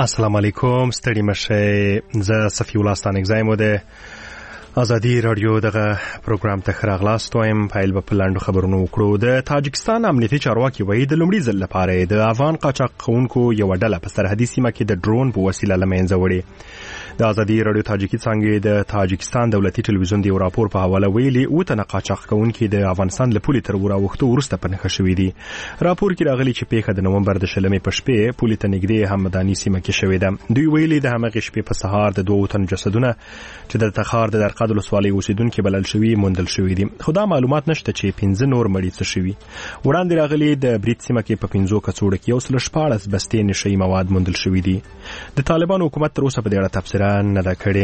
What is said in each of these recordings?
السلام علیکم ستړي مشه زه صفی الله ستانکزای مو ده ازادي رادیو دغه پروګرام ته راغلاست وایم فایل په لاندو خبرونو وکړو د تاجکستان امنیتي چارواکي وایي د لومړي ځل لپاره د افغان قاچاق کوونکو یو ډله په سرحدي سیمه کې د ډرون په وسیله لمنځه وړي د ازادي رادیو تاجیکي څنګه د تاجکستان دولتي ټلویزیون دی راپور په حواله ویلي او تنه قاچاق کوونکو د افغانستان له پولي تر وراوخته ورسته په نخښه شوې دي راپور کې راغلي چې پیښه د نومبر د شلمې په شپې پولي ته نږدې همداني سیمه کې شوې ده دوی ویلي د همغه شپې په سهار د دوه تن جسدونه چې د تخار د درقد ولسوالۍ اوسیدونکو بلل شوی موندل شوی دي خو دا معلومات نشته چې 15 نور مړي څه شوی وړاندې راغلي د بریټ سیمه کې په 15 کڅوړه کې اوسل شپاړس بستې نشي مواد موندل شوی دي د طالبان حکومت تر اوسه په دې اړه تفسیر نه دا کړی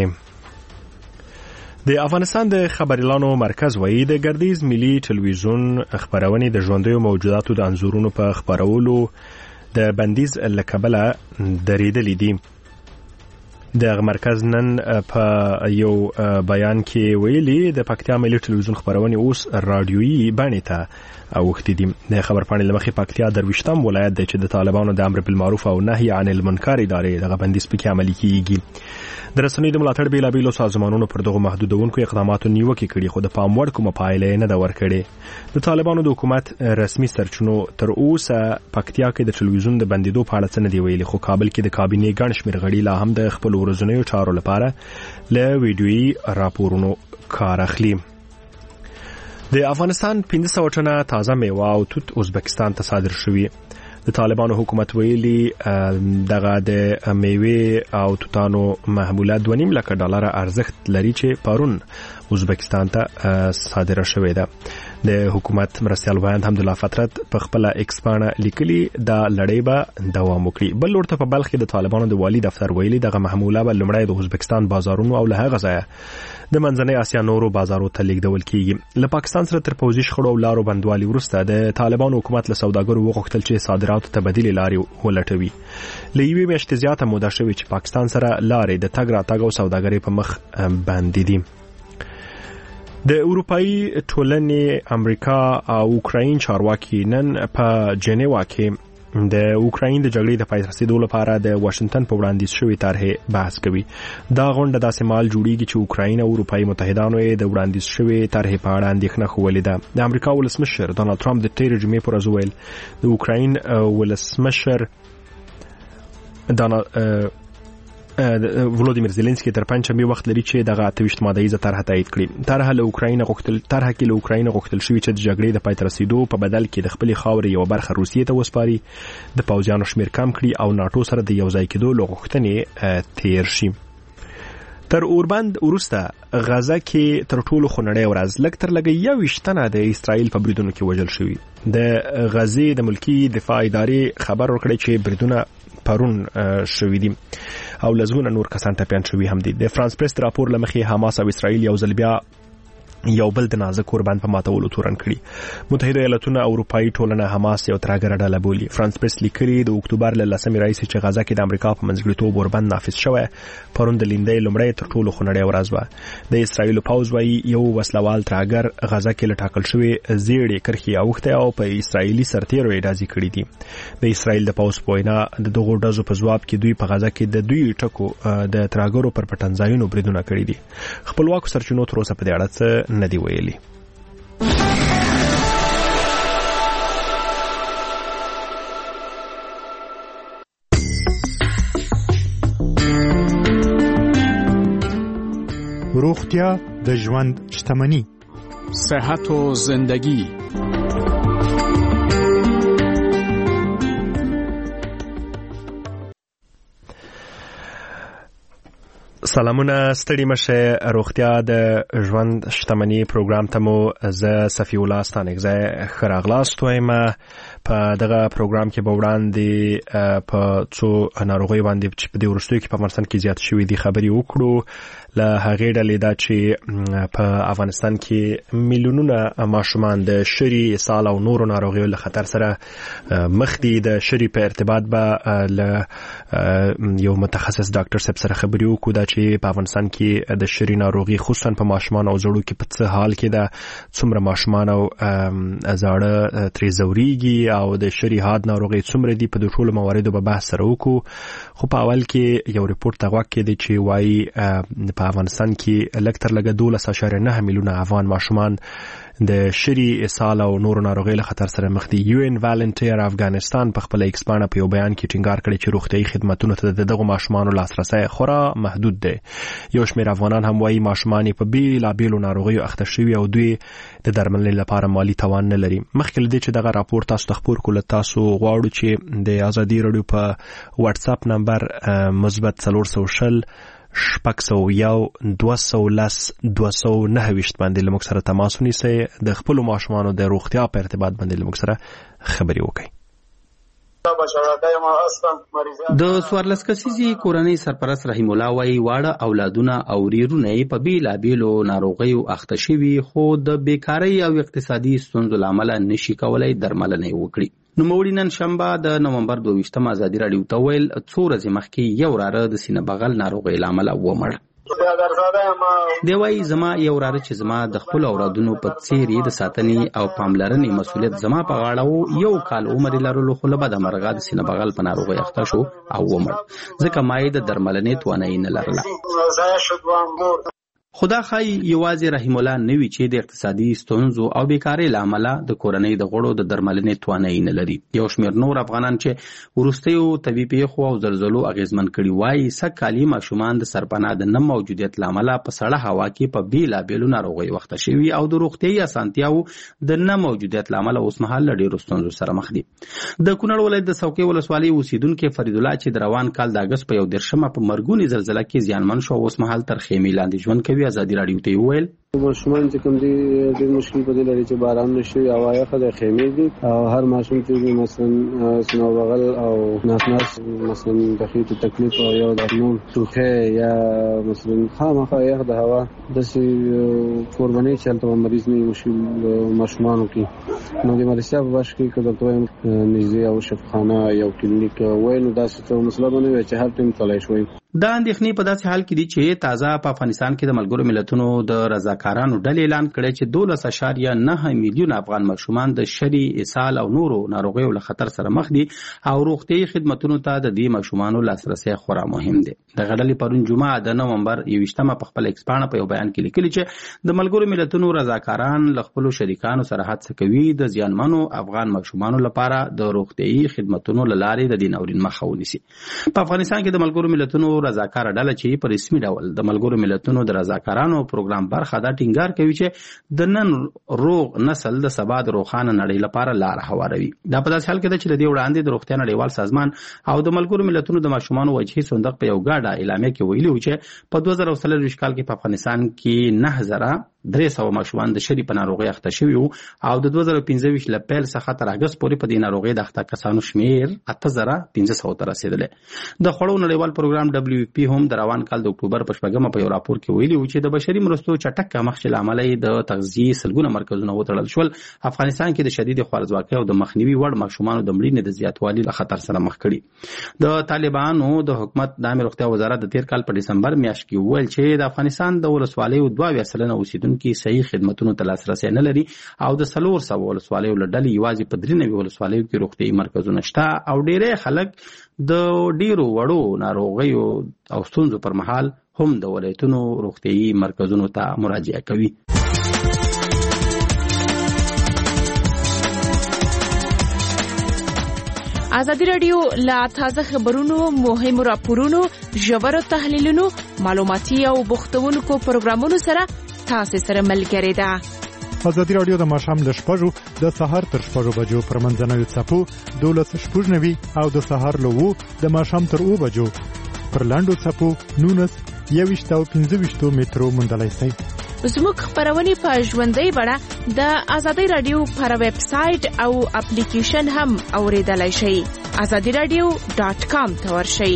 د افغانستان د خبريالانو مرکز وایي د ګردیز ملي ټلویزیون خبرونه د ژوندۍ موجوداتو د انزورونو په خبرولو د بندیز لکبله درېدلې دي د مرکز نن په یو بیان کې ویلي د پکتیا ملي ټلویزیون خبرونه اوس رادیويي باندې ته اوختي دي د خبرپاڼې لمخې پکتیا درويشتم ولایت د چې د طالبانو د امر بالمعروف او نهي عن المنکر ادارې د بندیز په کې عملي کیږي د رسنۍ د ملاتړ بیلابیلو سازمانونو پر دغه محدودونکو اقداماتو نیوکه کړي خو د پام وړ کومه پایله نه دا ورکړي د طالبانو د حکومت رسمي سرچینو تر اوسه پکتیا کې د ټلویزیون د بندیدو په اړه څه نه دی ویلي خو کابل کې د کابینې ګڼ شمېر غړي لا هم د خپل ورځنیو چارو لپاره له ویډیويي راپورونو کار اخلي د افغانستان 500 ټنه تازه میوه او توت ازبکستان ته صادر شوی د طالبانو حکومت ویلي دغه د میوه او توتانو محموله 2.5 لک ډالر ارزښت لري چې پرون ازبکستان ته صادره شوې ده د حکومت مرستيال وایند حمد الله فترت په خپل ایکس باندې لیکلي دا لړۍ به دوام وکړي بل ورته په بلخ کې د طالبانو د والی دفتر ویلي دغه محموله به لمړی د ازبکستان بازارونو او له هغه ځای د منځنۍ اسیا نورو بازارو ته لیږدول کیږي له پاکستان سره تر پوزي شخړو او لارو بندوالي وروسته د طالبانو حکومت له سوداګرو وغوښتل چې صادراتو ته بدیل لارې ولټوي له یوې میاشتې زیاته موده شوې چې پاکستان سره لارې د تګ راتګ او سوداګرۍ په مخ باندې دي د اروپאי ټولنې امریکا او اوکراین چارواکي نن په جنیوا کې د اوکراین د جګړې د پای رسیدو لپاره د واشنگټن په وړاندیز شوی طرح بحث کوي دا غونډه داسې مال جوړیږي چې اوکراین او اروپאי متحدانو د وړاندیز شوی طرح په اړه اندېښنه خوولې ده د امریکا ولسمشر ډونالد ټرمپ د تیر جمعې پر ورځ ویل د اوکراین ولسمشر ولودیمیر زيلنسکي تر پنځمې وخت لري چې دغه 28 ماده طرح تایید کړي طرح له اوکراین غوښتل شوی چې د جګړې د پای رسیدو په بدل کې د خپل خاورې یو برخه روسیې ته وسپاري د پوځیانو شمیر کم کړي او ناتو سره د یوځای کېدو لغوښتنې تیر شي تر اوربند ورسته غزه کې تر ټولو خنړې ورځ لږ تر لږه 21 تنه د اسرائیل په بریدونو کې وژل شوی د غزې د ملکی دفاع ادارې خبر ورکړی چې بریدونه پرون شوې دي او لزمونه نور کسان ټپيان شوي هم دي د فرانس پریس راپور لمخې حماس او اسرائیل یو ځل بیا یو بل د نازک قربان په ماتولو تورن کړي متحده ایالاتونه او اروپאי ټولنه حماس یو ترګر ډله بولي فرانس پریس لیکلي د اکتوبر ل 10 رئیس چې غزا کې د امریکا په منځګړیتوب قربان نافذ شوی پرون د لیندې لمړی تر ټولو خنړې ورځ و د اسرائیل پوز وایي یو وسلوال ترګر غزا کې لټاکل شوی زیړې کرخي اوخته او په اسرائیلي سرتیرو اډازي کړی دي د اسرائیل د پوز پوینا د دغه ډزو په جواب کې دوی په غزا کې د دوی ټکو د ترګرو پر پټنځایونو بریدونه کړی دي خپلواک سرچینو تر اوسه په دې اړه ندی ویلي روغتیا د ژوند شتمنی صحت و زندگی سلامونه ستړي مشه روغتیا د ژوند شتمنی پروګرام ته مو زه صفی الله ستانکزای خراغلاست وایم په دغه پروګرام کې به وړاندې په څو ناروغي باندې چې په دې ورستوي کې په افغانستان کې زیات شوې دي خبري وکړو له هغې ډلې دا چې په افغانستان کې میلیونونه ماشومان د شری اسهال او نورو ناروغیو له خطر سره مخ دي د شری په ارتباط به له یو متخصص ډاکټر صاحب سره خبري وکړو دا چې چې په افغانستان کې د شری ناروغي خصوصا په ماشومان او زړو کې په څه حال کې ده، څومره ماشومان او زاړه ترې زوريږي او د شری حاد ناروغي څومره دي، په ټولو مواردو به بحث سره وکړو. خو په اول کې یو ریپورت تغوک کې دی چې وایي په افغانستان کې لکتر لګه 12.9 میلیونه افغان ماشومان د شری اسهال او نورو ناروغیو له خطر سره مخ دي. یو ان والنټیر افغانستان په خپل ایکس باندې په یو بیان کې ټینګار کړی چې روغتیايي خدماتو ته دغه ماشومان لاسرسي خورا محدود دی. یو شمېر افغانان هم وایي ماشومان په بیلابېلو ناروغیو اخته شوي او دوی د درملنې لپاره مالی توان نه لري. مخکې له دې چې دغه راپور تاسو ته خپور کړو، تاسو غواړو چې د ازادي رادیو په واتس اپ نمبر +400 شپږ 210 باندې لموږ سره تماس ونیسئ، د خپل ماشومانو د روغتیا په ارتباط باندې لموږ سره خبري وکړئ. د 14 کسیزي کورنۍ سرپرست رحیم الله وايي واړه اولادونه او ریرونه په بیلابېلو ناروغیو اخته شوي، خو د بیکارۍ او اقتصادي ستونزو له امله نشي کولای درملنه وکړي. نوموړي نن شنبه د نومبر 22 ازادي راډیو ته ویل څو ورځې مخکې یو وراره د سینه بغل ناروغۍ له امله ومړ. دی وايي زما یو وراره چې زما د خپل اولادونو په څیر د ساتنې او پاملرنې مسؤلیت زما په غاړه وو، 1 کال عمر لرلو خو له بده مرغه د سینه بغل په ناروغۍ اخته شو او ومړ، ځکه ما یې د درملنې توانایي نه لرله. خدا خای یوازې رحیم الله نوی چې د اقتصادي ستونزو او بیکارۍ له امله د کورنۍ د غړو د درملنې توانایي نه لري. یو شمېر نور افغانان چې وروستیو طبي پیښو او زلزلو اغیزمن کړي وایي سږکالي ماشومان د سرپناه د نه موجودیت له امله په سړه هوا کې په بیلابېلو ناروغیو اخته شوي او د روغتیايي اسانتیاو د نه موجودیت له امله اوس مهال له ډېرو ستونزو سره مخ دي. د کونړ ولایت د څوکۍ ولسوالۍ اوسیدونکي فرید الله چې د روان کال د اګست په 11 په مرګوني زلزله کې زیانمن شو، اوس مهال تر خیمې لاندې ژوند کوي. ازادي راډیو ته ویل ماشومان چې کوم دي ډېر مشکل په دې لري چې باران نشي او یخه د خیمې دي او هر ماشوم چې مثلا سنو بغل او ناس مثلا د خېټې تکلیف او یو د نوم ټوخه یا مثلا خامخا یخ د هوا د سي قرباني چلته مریض نه مشکل ماشومان کې نو د مرسیا په باش کې کله ته نږدې او شفاخانه یو کلینیک وای نو دا څه مسله باندې چې هر ټیم تلای شوی. دا اندېښنې په داسې حال کې دي چې تازه په افغانستان کې د ملګرو ملتونو د رضاکارانو ډلې اعلان کړی چې 12.9 میلیون افغان ماشومان د شری اسهال او نورو ناروغیو له خطر سره مخ دي او روغتیايي خدماتو ته د دې ماشومانو لاسرسي خورا مهم دی. د غړلې پرون جمعه د نومبر 21 په خپل ایکس باندې په یو بیان کې لیکلي چې د ملګرو ملتونو رضاکاران له خپل شریکانو سره هڅه کوي د زیانمنو افغان ماشومانو لپاره د روغتیايي خدماتو لارې د دیناورین مخه ونیسي. په افغانستان کې د ملګرو ملتونو رضاکار ډله چې په رسمي ډول د ملګرو ملتونو د رضاکارانو پروګرام برخه دا ټینګار کوي چې د نن روغ نسل د سبا د روښانه نړۍ لپاره لار هواروي. دا په داسې حال کې ده چې د دې وړاندې د روغتیا نړیوال سازمان او د ملګرو ملتونو د ماشومانو وجهي صندوق په یو ګډه اعلامیه کې ویلي و چې په 2023 کال کې په افغانستان کې 9300 ماشومان د شری په ناروغۍ اخته شوي او د 2015 ل پیل څخه تر اګست پورې په دې ناروغۍ د اخته کسانو شمیر 8500 ته رسیدلی. د خوړو نړیوال پروګرام WFP هم د روان کال د اکتوبر په 8 په یو راپور کې ویلي و چې د بشري مرستو چټک کمښت له امله د تغذیې سلګونه مرکزونه وتړل شول. افغانستان کې د شدید خوارځواکۍ او د مخنیوي وړ ماشومانو د مړینې د زیاتوالي له خطر سره مخ کړي. د طالبانو د حکومت د عامه روغتیا وزارت د 13 کال په دسمبر میاشت کې ویل چې د افغانستان د ولسوالیو 2% اوسیدونکو صحیح خدماتونو ته لاسرسي نه لري او د 400 ولسوالیو لړل یوازې په 93 ولسوالیو کې روغتيایي مرکزونه شته او ډېری خلک د ډیرو وړو ناروغیو او ستونزو پر مهال هم د ولایتونو روغتيایي مرکزونو ته مراجعه کوي. ازادي راډیو لا تازه خبرونو، مهمو راپورونو، ژورو تحلیلونو، معلوماتي او بوختونکو پروګرامونو سره تاسو سره ملګری ده. ازادي راډیو د ماښام ل 6 د سهار تر 6 بجو پر منځنوي څپو 12:09 او د سهار له 2 د ماښام تر 2 بجو پر لاندو څپو 19 او 15 مترو مندلای شي. زموږ خبرونه په ژوندۍ بڼه د ازادي راډیو پر ویب سټ او اپلیکیشن هم اوریدلای شئ. azadiradio.com ته ورشئ.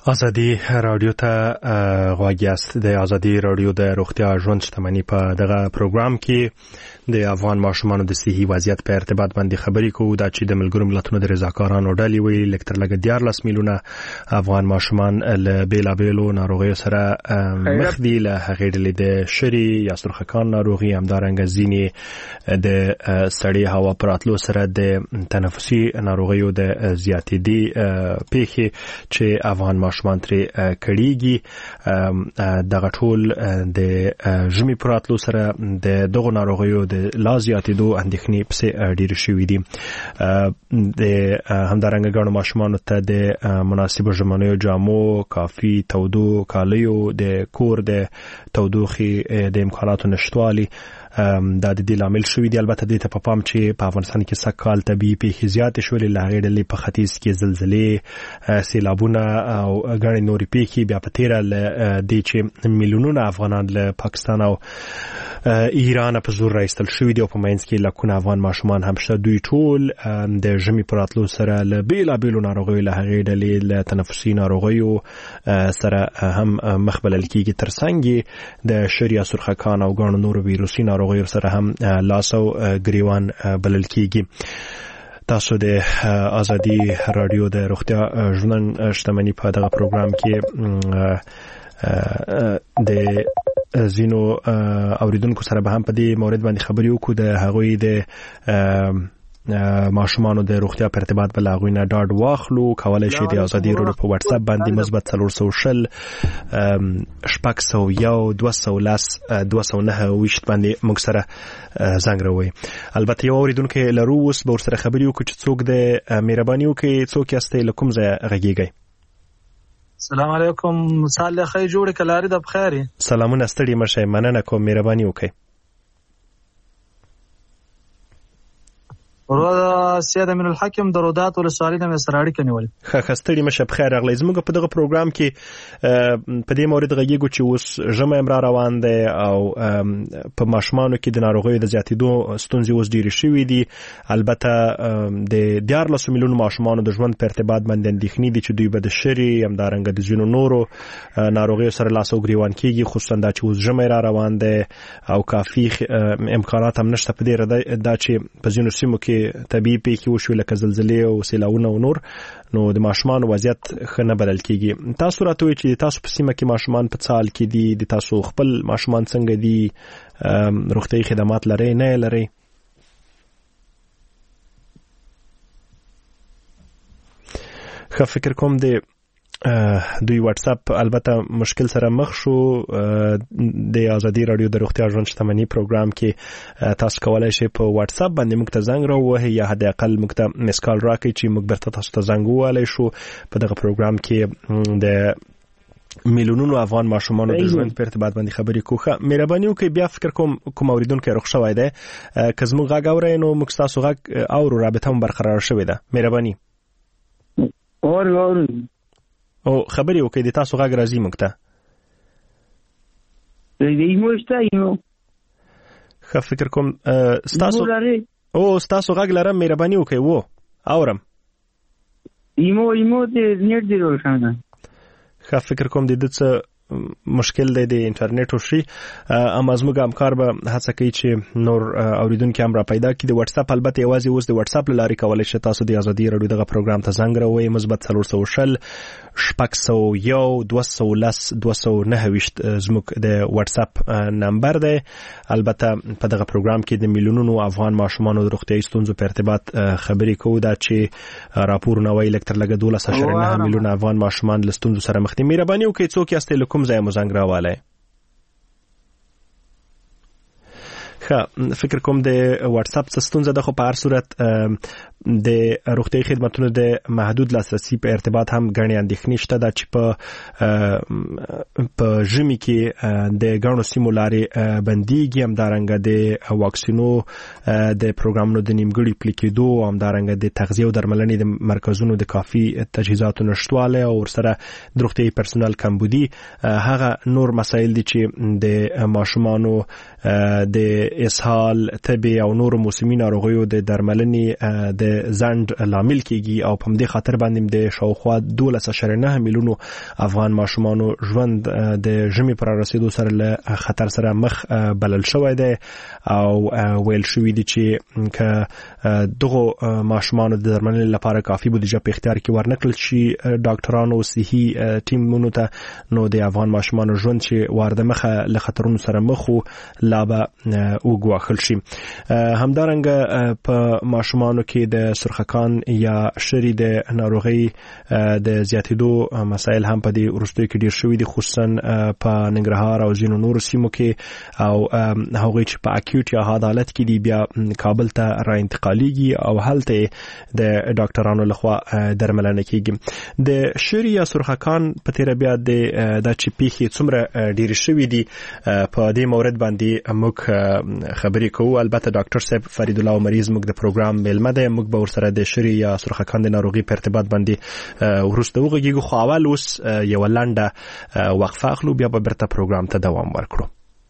ازادي رادیو ته غواړی است د ازادي رادیو د روغتیا ژوند شتمنۍ په دغه پروګرام کې د افغان ماشومانو د صحي وضعیت په ارتباط باندې خبرې کوو دا چې د ملګرو ملتونو د رضاکارانو ډلې وی لکتر لګ 14 میلیونه افغان ماشومان له بیلابیلو ناروغیو سره مخ دي له هغې ډلې د شری یا سرخکان ناروغي همدارنګه ځینې د سړې هوا پراتلو سره د تنفسي ناروغیو د زیاتېدي پیښې چې افغان ماشومان ترې کړيږي دغه ټول د ژمي پراتلو سره د دغه ناروغیو د لازیاتېدو اندېښنې پسې ډېر شوې دي د همدارنګه ګڼو ماشومانو ته د مناسبو ژمنیو جامو کافي تودو کالیو د کور د تودوخي د امکاناتو نشټوالي دا د دې لامل شوې دي البته د ته په پام چې په افغانستان کې سکهال طبي پیښې زیاتې شولې لاغې ډلې په ختیځ کې زلزلې سیلابونه او غړي نوري پیښې بیا په تیره د چې میلیونونه افغانان له پاکستان او ایران په زور راځل شوې دي او په مینس کې لکونه افغان ماشومان هم شته دوی ټول د ژمي پراتلو سره له بیلابیلو ناروغیو له هغې ډلې له تنفسي ناروغیو سره هم مخ بلل کېږي ترڅنګ د شریا سرخکان او ګڼو نورو ویروسي ناروغیو سره هم لاس او ګریوان بلل کېږي تاسو د ازادي رادیو د روغتیا ژوند شتمنۍ په دغه پروګرام کې د زینو اوریدونکو سره به هم په دې مورید باندې خبرې وکړو د هغوی د ماشومانو د روغتیا په ارتباط بل هغوی نه ډاډ واخلو کولای شي د ازادي رادیو په واتس اپ باندې مثبت 400 شپږ100 210 209 باندې موږ سره زنګ راوي البته یو اوریدونکو لرو اوس به سره خبرې وکړو چې څوک د مهرباني وکړي څوک یاستئ لکم ځای غږیږي السلام علیکم صالح خی جوړ کلاری د بخیری سلامونه ستړي مشه مننه کوم مهرباني وکړئ ورو سید امین الحکم درودات ول سوالینه مې سره اړیکه نیولې خستړي مشه بخیر اغلی زموږ په دغه پروګرام کې په دې مورید غږیږو چې اوس ژمه امر روان دی او په ماشومانو کې د ناروغیو د زیاتېدو ستونزې اوس ډېرې شوې دي البته د 14 میلیون ماشومانو د ژوند په ارتباط باندې اندېښنې دي چې دوی به د شری همدارنګه د ځینو نورو ناروغیو سره لاس او ګریوان کېږي خصوصا دا چې اوس ژمه را روان دی او کافي امکانات هم نشته په دې دا چې په ځینو سیمو کې طبيعي پیښې وشو لکه زلزلې او سیلاونه او نور نو د ماشومان وضعیت ښه نه بلل کېږي تاسو راته وایئ چې تاسو په سیمه کې ماشومان په څال کې دي د تاسو خپل ماشومان څنګه دي روغتیايي خدمات لري نه لري ښه فکر کوم د دوی واتس اپ البته مشکل سره مخ شو د ازادي رادیو د روغتیا ژوند شتمنۍ پروګرام کې تاسو کولای شئ په واتس اپ باندې موږ ته زنګ راووهئ یا حد اقل موږ ته میس کال راکړئ چې موږ برته تاسو ته زنګ ووهلی شو په دغه پروګرام کې د میلیونونو افغان ماشومانو د ژوند په ارتباط باندې خبرې کوو مهرباني وکړئ بیا فکر کوم اوریدونکو رخ شوی دی که زموږ غږ اورئ نو موږ ستاسو غږ اورو رابطه هم برقرار شوې ده مهرباني او خبرې وکړئ د تاسو غږ راځي موږ ته ښه فکر کوم ستاسو غږ لرم مهرباني وکړئ اورم ښه فکر کوم د دې څه مشکل دی د انټرنیټ او شي اما زموږ همکار به هڅه کوي چې نور اوریدونکو هم را پیدا کړي د واتس اپ البته یوازې اوس د واتس اپ لارې کولای شي تاسو د ازادي رادیو دغه پروګرام ته زنګ راوړئ مثبت 400 شپږ100 210 زموږ د واتس اپ نمبر دی البته په دغه پروګرام کې د میلیونونو افغان ماشومانو د روغتیايي ستونزو په ارتباط خبرې کوو دا چې راپورونه وایي لکتر لګ 12.9 میلیونه افغان ماشومان له ستونزو سره مخ دي مهرباني وکړئ څوک یاستئ لکم ځای مو زنګ راوالی فکر کوم د واتس اپ ستونزه ده خو په هر صورت د روغتیايي خدماتونو د محدود لاسرسي په ارتباط هم غني اندېښنې شته دا چې په ژمي کې د غاڼو سیمو لارې بنديږي همدارنګه د واکسینو د پروګرامونو د نیمګړي پلیکېدو همدارنګه د تغذیه او درملنې د مرکزونو د کافي تجهیزاتو نشټواله او ورسره د روغتیايي پرسونل کمبودي هغه نور مسایل دي چې د ماشومانو د اسهال تبي او نور موسمي ناروغیو د درملنې د د ځنډ لامل کیږي او په دې خاطر باندې د شاوخوا 12.9 میلیونو افغان ماشومانو ژوند د ژمي پر رسیدو سره له خطر سره مخ بلل شوی دی او ویل شوی دی چې ک دغه ماشومان د درملنې لپاره کافي بودیجه په اختیار کې ورنکړل شي ډاکټرانو صحي ټیمونو ته نو د افغان ماشومانو ژوند چې وارده مخه له خطرونو سره مخ او لا به وګواښل شي. همدارنګه په ماشومانو کې د سرخکان یا شری د ناروغي د زیاتېدو مسایل هم په دې وروستیو کې ډیر شوي دي، خصوصا په ننګرهار او ځینو نورو سیمو کې او هغوی چې په اکیوټ یا حاد حالت کې دي بیا کابل ته را انتقالیږي او هلته د ډاکټرانو لخوا درملنه کیږي. د شری یا سرخکان په تیر بیا د چې پیښې څومره ډیر شوي دي په دې مورد باندې موږ خبرې کوو. البته ډاکټر صاحب فرید الله مریض موږ د پروګرام ملمه ده، موږ به ورسره د شری یا سرخکان د ناروغي په ارتباط باندې وروسته وغږیږو، خو اول اوس یو لنډه وقفه اخلو بیا به برته پروګرام ته دوام ورکړو.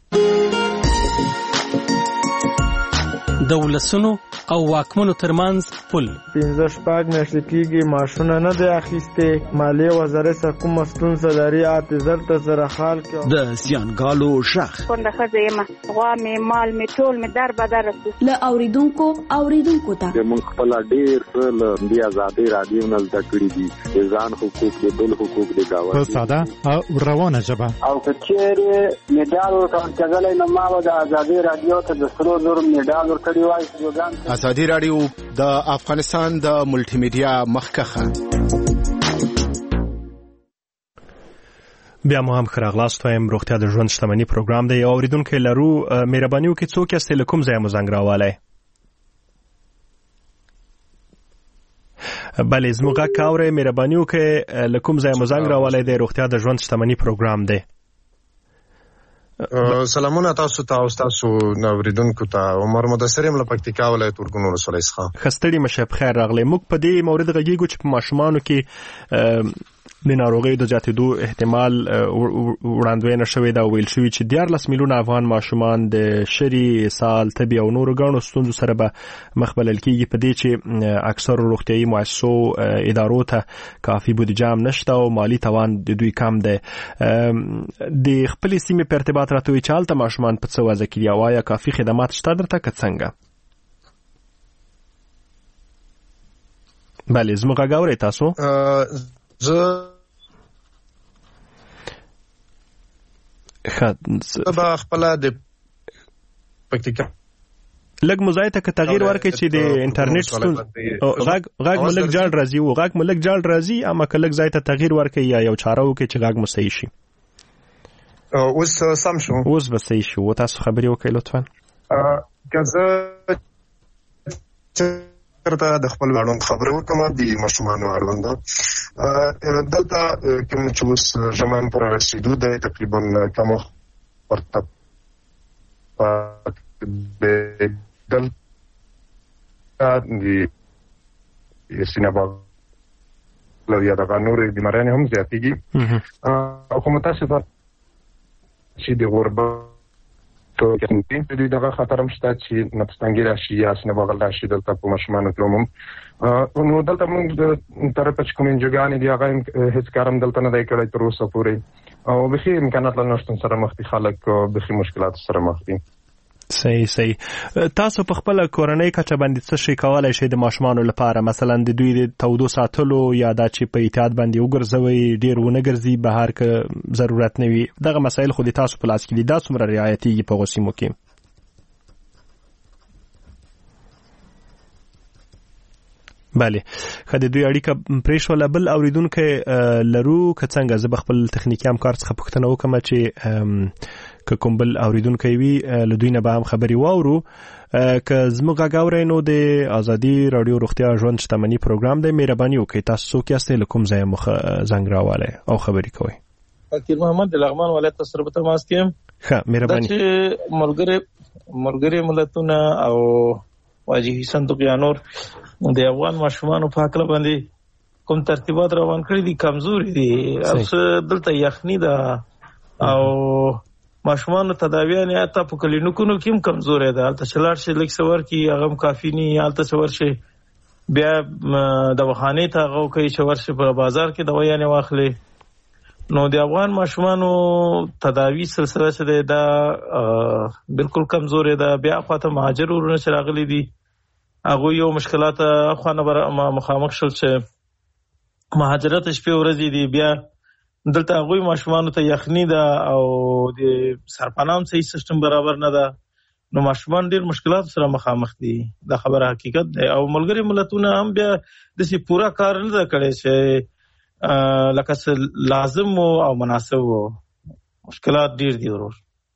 د ولسونو او واکمنو ترمنځ پل 15 میاشتې کېږي ماشونه نه دی اخیستې، مالیې وزارت کومه ستونزه لري، اعتذار ته سره حال کې د زیانګالو شخ پنده ښځه یم، غوا مې مال مې ټول مې در بدر رسو له اوریدونکو ته موږ خپل ډېر څه له دې ازادي رادیو نه زده کړي دي، ځان حقوق دي، بل حقوق دي، دا په ساده او روانه ژبه او کچېره میډال ورکړل نو ما د ازادي رادیو ته د سرو زر میډال ورکړی. ازادي رادیو د افغانستان د ملټي میډیا مخکخه. بیا مو هم خراغلاست وایم. روغتیا د ژوند شتمنۍ پروګرام دی. اوریدونکو لرو مهرباني وکړئ څوک یاست له کوم ځای مو زنګ راوړی؟ بله زموږ کاوره مهرباني وکړئ له کوم ځای مو زنګ راوړی دی. روغتیا د ژوند شتمنۍ پروګرام دی. سلامونه تاسو ته او تاسو اوریدونکو ته. عمر مدثر یم له پکتیکا ولایت ورګون ولسوالۍ څخه. خستړي مشه بخیر راغلی. موږ په دې مورد غږیږو چې په ماشومانو کې د ناروغۍ د زیاتېدو احتمال وړاندوینه شوې ده او ویل شوي چې 14 میلیونه افغان ماشومان د شری، اسهال، تبې او نورو ګڼو ستونزو سره به مخ بلل کېږي، په دې چې اکثرو روغتیایي مؤسسو ادارو ته کافي بودیجه هم نشته او مالی توان د دوی کم دی. د خپلې سیمې په ارتباط راته وایي چې هلته ماشومان په څه وضع کې دي او آیا کافي خدمات شته درته که څنګه؟ بله زموږ غږ اورئ تاسو؟ زه خپل د پکتیکا لږ مزایته که تغییر ورکړي چې د انټرنیټ غږ ملک جال راځي او غږ ملک جال راځي، اما که لږ ځای ته تغییر ورکړي یا یو چاره وکړي چې غږ مو صحیح شي. اوس سم شو؟ اوس به صحیح شو. تاسو خبرې وکړئ لطفا. که زه ته د خپل اړوند خبرې وکړم د ماشومانو اړوند دلته کوم چې اوس ژمن پر رسیدو دی تقریبا کم ورته دلته د سینه باغ یا دغه نورې بیماریانې هم زیاتېږي او خو متاسفه چې د غربت دوی دغه خطر هم شته چې نفس‌تنګي راشي یا سینه بغل راشي دلته په ماشومانو کې عموم. نو دلته موږ د طرفه چې کوم انجوګانې دي هغه هېڅ کار هم دلته نه دی کړی تر اوسه پورې او بخي امکانات له نشتون سره مخ دي، خلک بخي مشکلات سره مخ دي. صحیح. تاسو په خپل کورنۍ کچه باندې څه شي کولای شئ د ماشومانو لپاره، مثلا د دوی د تودو ساتلو یا دا چې په احتیاط باندې وګرځوي، ډیر ونه ګرځي بهر که ضرورت نه وي، دغه مسایل خو د تاسو په لاس کې دي، دا څومره رعایتېږي په غوسیمو کې؟ بله خو د دوی اړیکه پرېښوله. بل اوریدونکی لرو که څنګه؟ زه به خپل تخنیکي همکار څخه پوښتنه وکړم چې که کوم بل اوریدونکی وي له دوی نه به هم خبرې واورو. که زموږ غږ اورئ نو د ازادي راډیو روغتیا ژوند شتمنۍ پروګرام دی. مهرباني وکړئ تاسو څوک یاستئ، له کوم ځایه مو زنګ راوړی او خبرې کوئ؟ فقیر محمد د لغمان ولایت سره په تماس کې یم. ښه مهرباني. چې ملګري ملتونه او واجهي صندوق یا نور د افغان ماشومانو په حق باندې کوم ترتیبات روان کړی دي کمزوري دي. اوس دلته یخني ده او ماشومانو تداویانې حتی په کلینیکونو کې هم کمزوري ده. هلته چې لاړ شي لږ څه ورکړي هغه هم کافي نه، هلته چې ورشي بیا دواخانې ته هغه کوي چې ورشي په بازار کې دوايانې واخلي. نو د افغان ماشومانو تداوی سلسله چې دا بالکل کمزورې ده. بیا خواته مهاجر ورونه چې راغلي دي هغه یو مشکلات اخوانه مخامخ شول چې مهاجرت شپې ورځې دي. بیا دلته هغه ماشومانو ته یخني ده او د سرپنام صحیح سیستم برابر نه ده. نو ماشومان ډیر مشکلات سره مخامخ دي. دا خبره حقیقت ده. او ملګری ملتونه هم بیا دسی پورا کار نه ده کړی چې لکه لازم او مناسب وو. مشکلات ډیر دي ورور.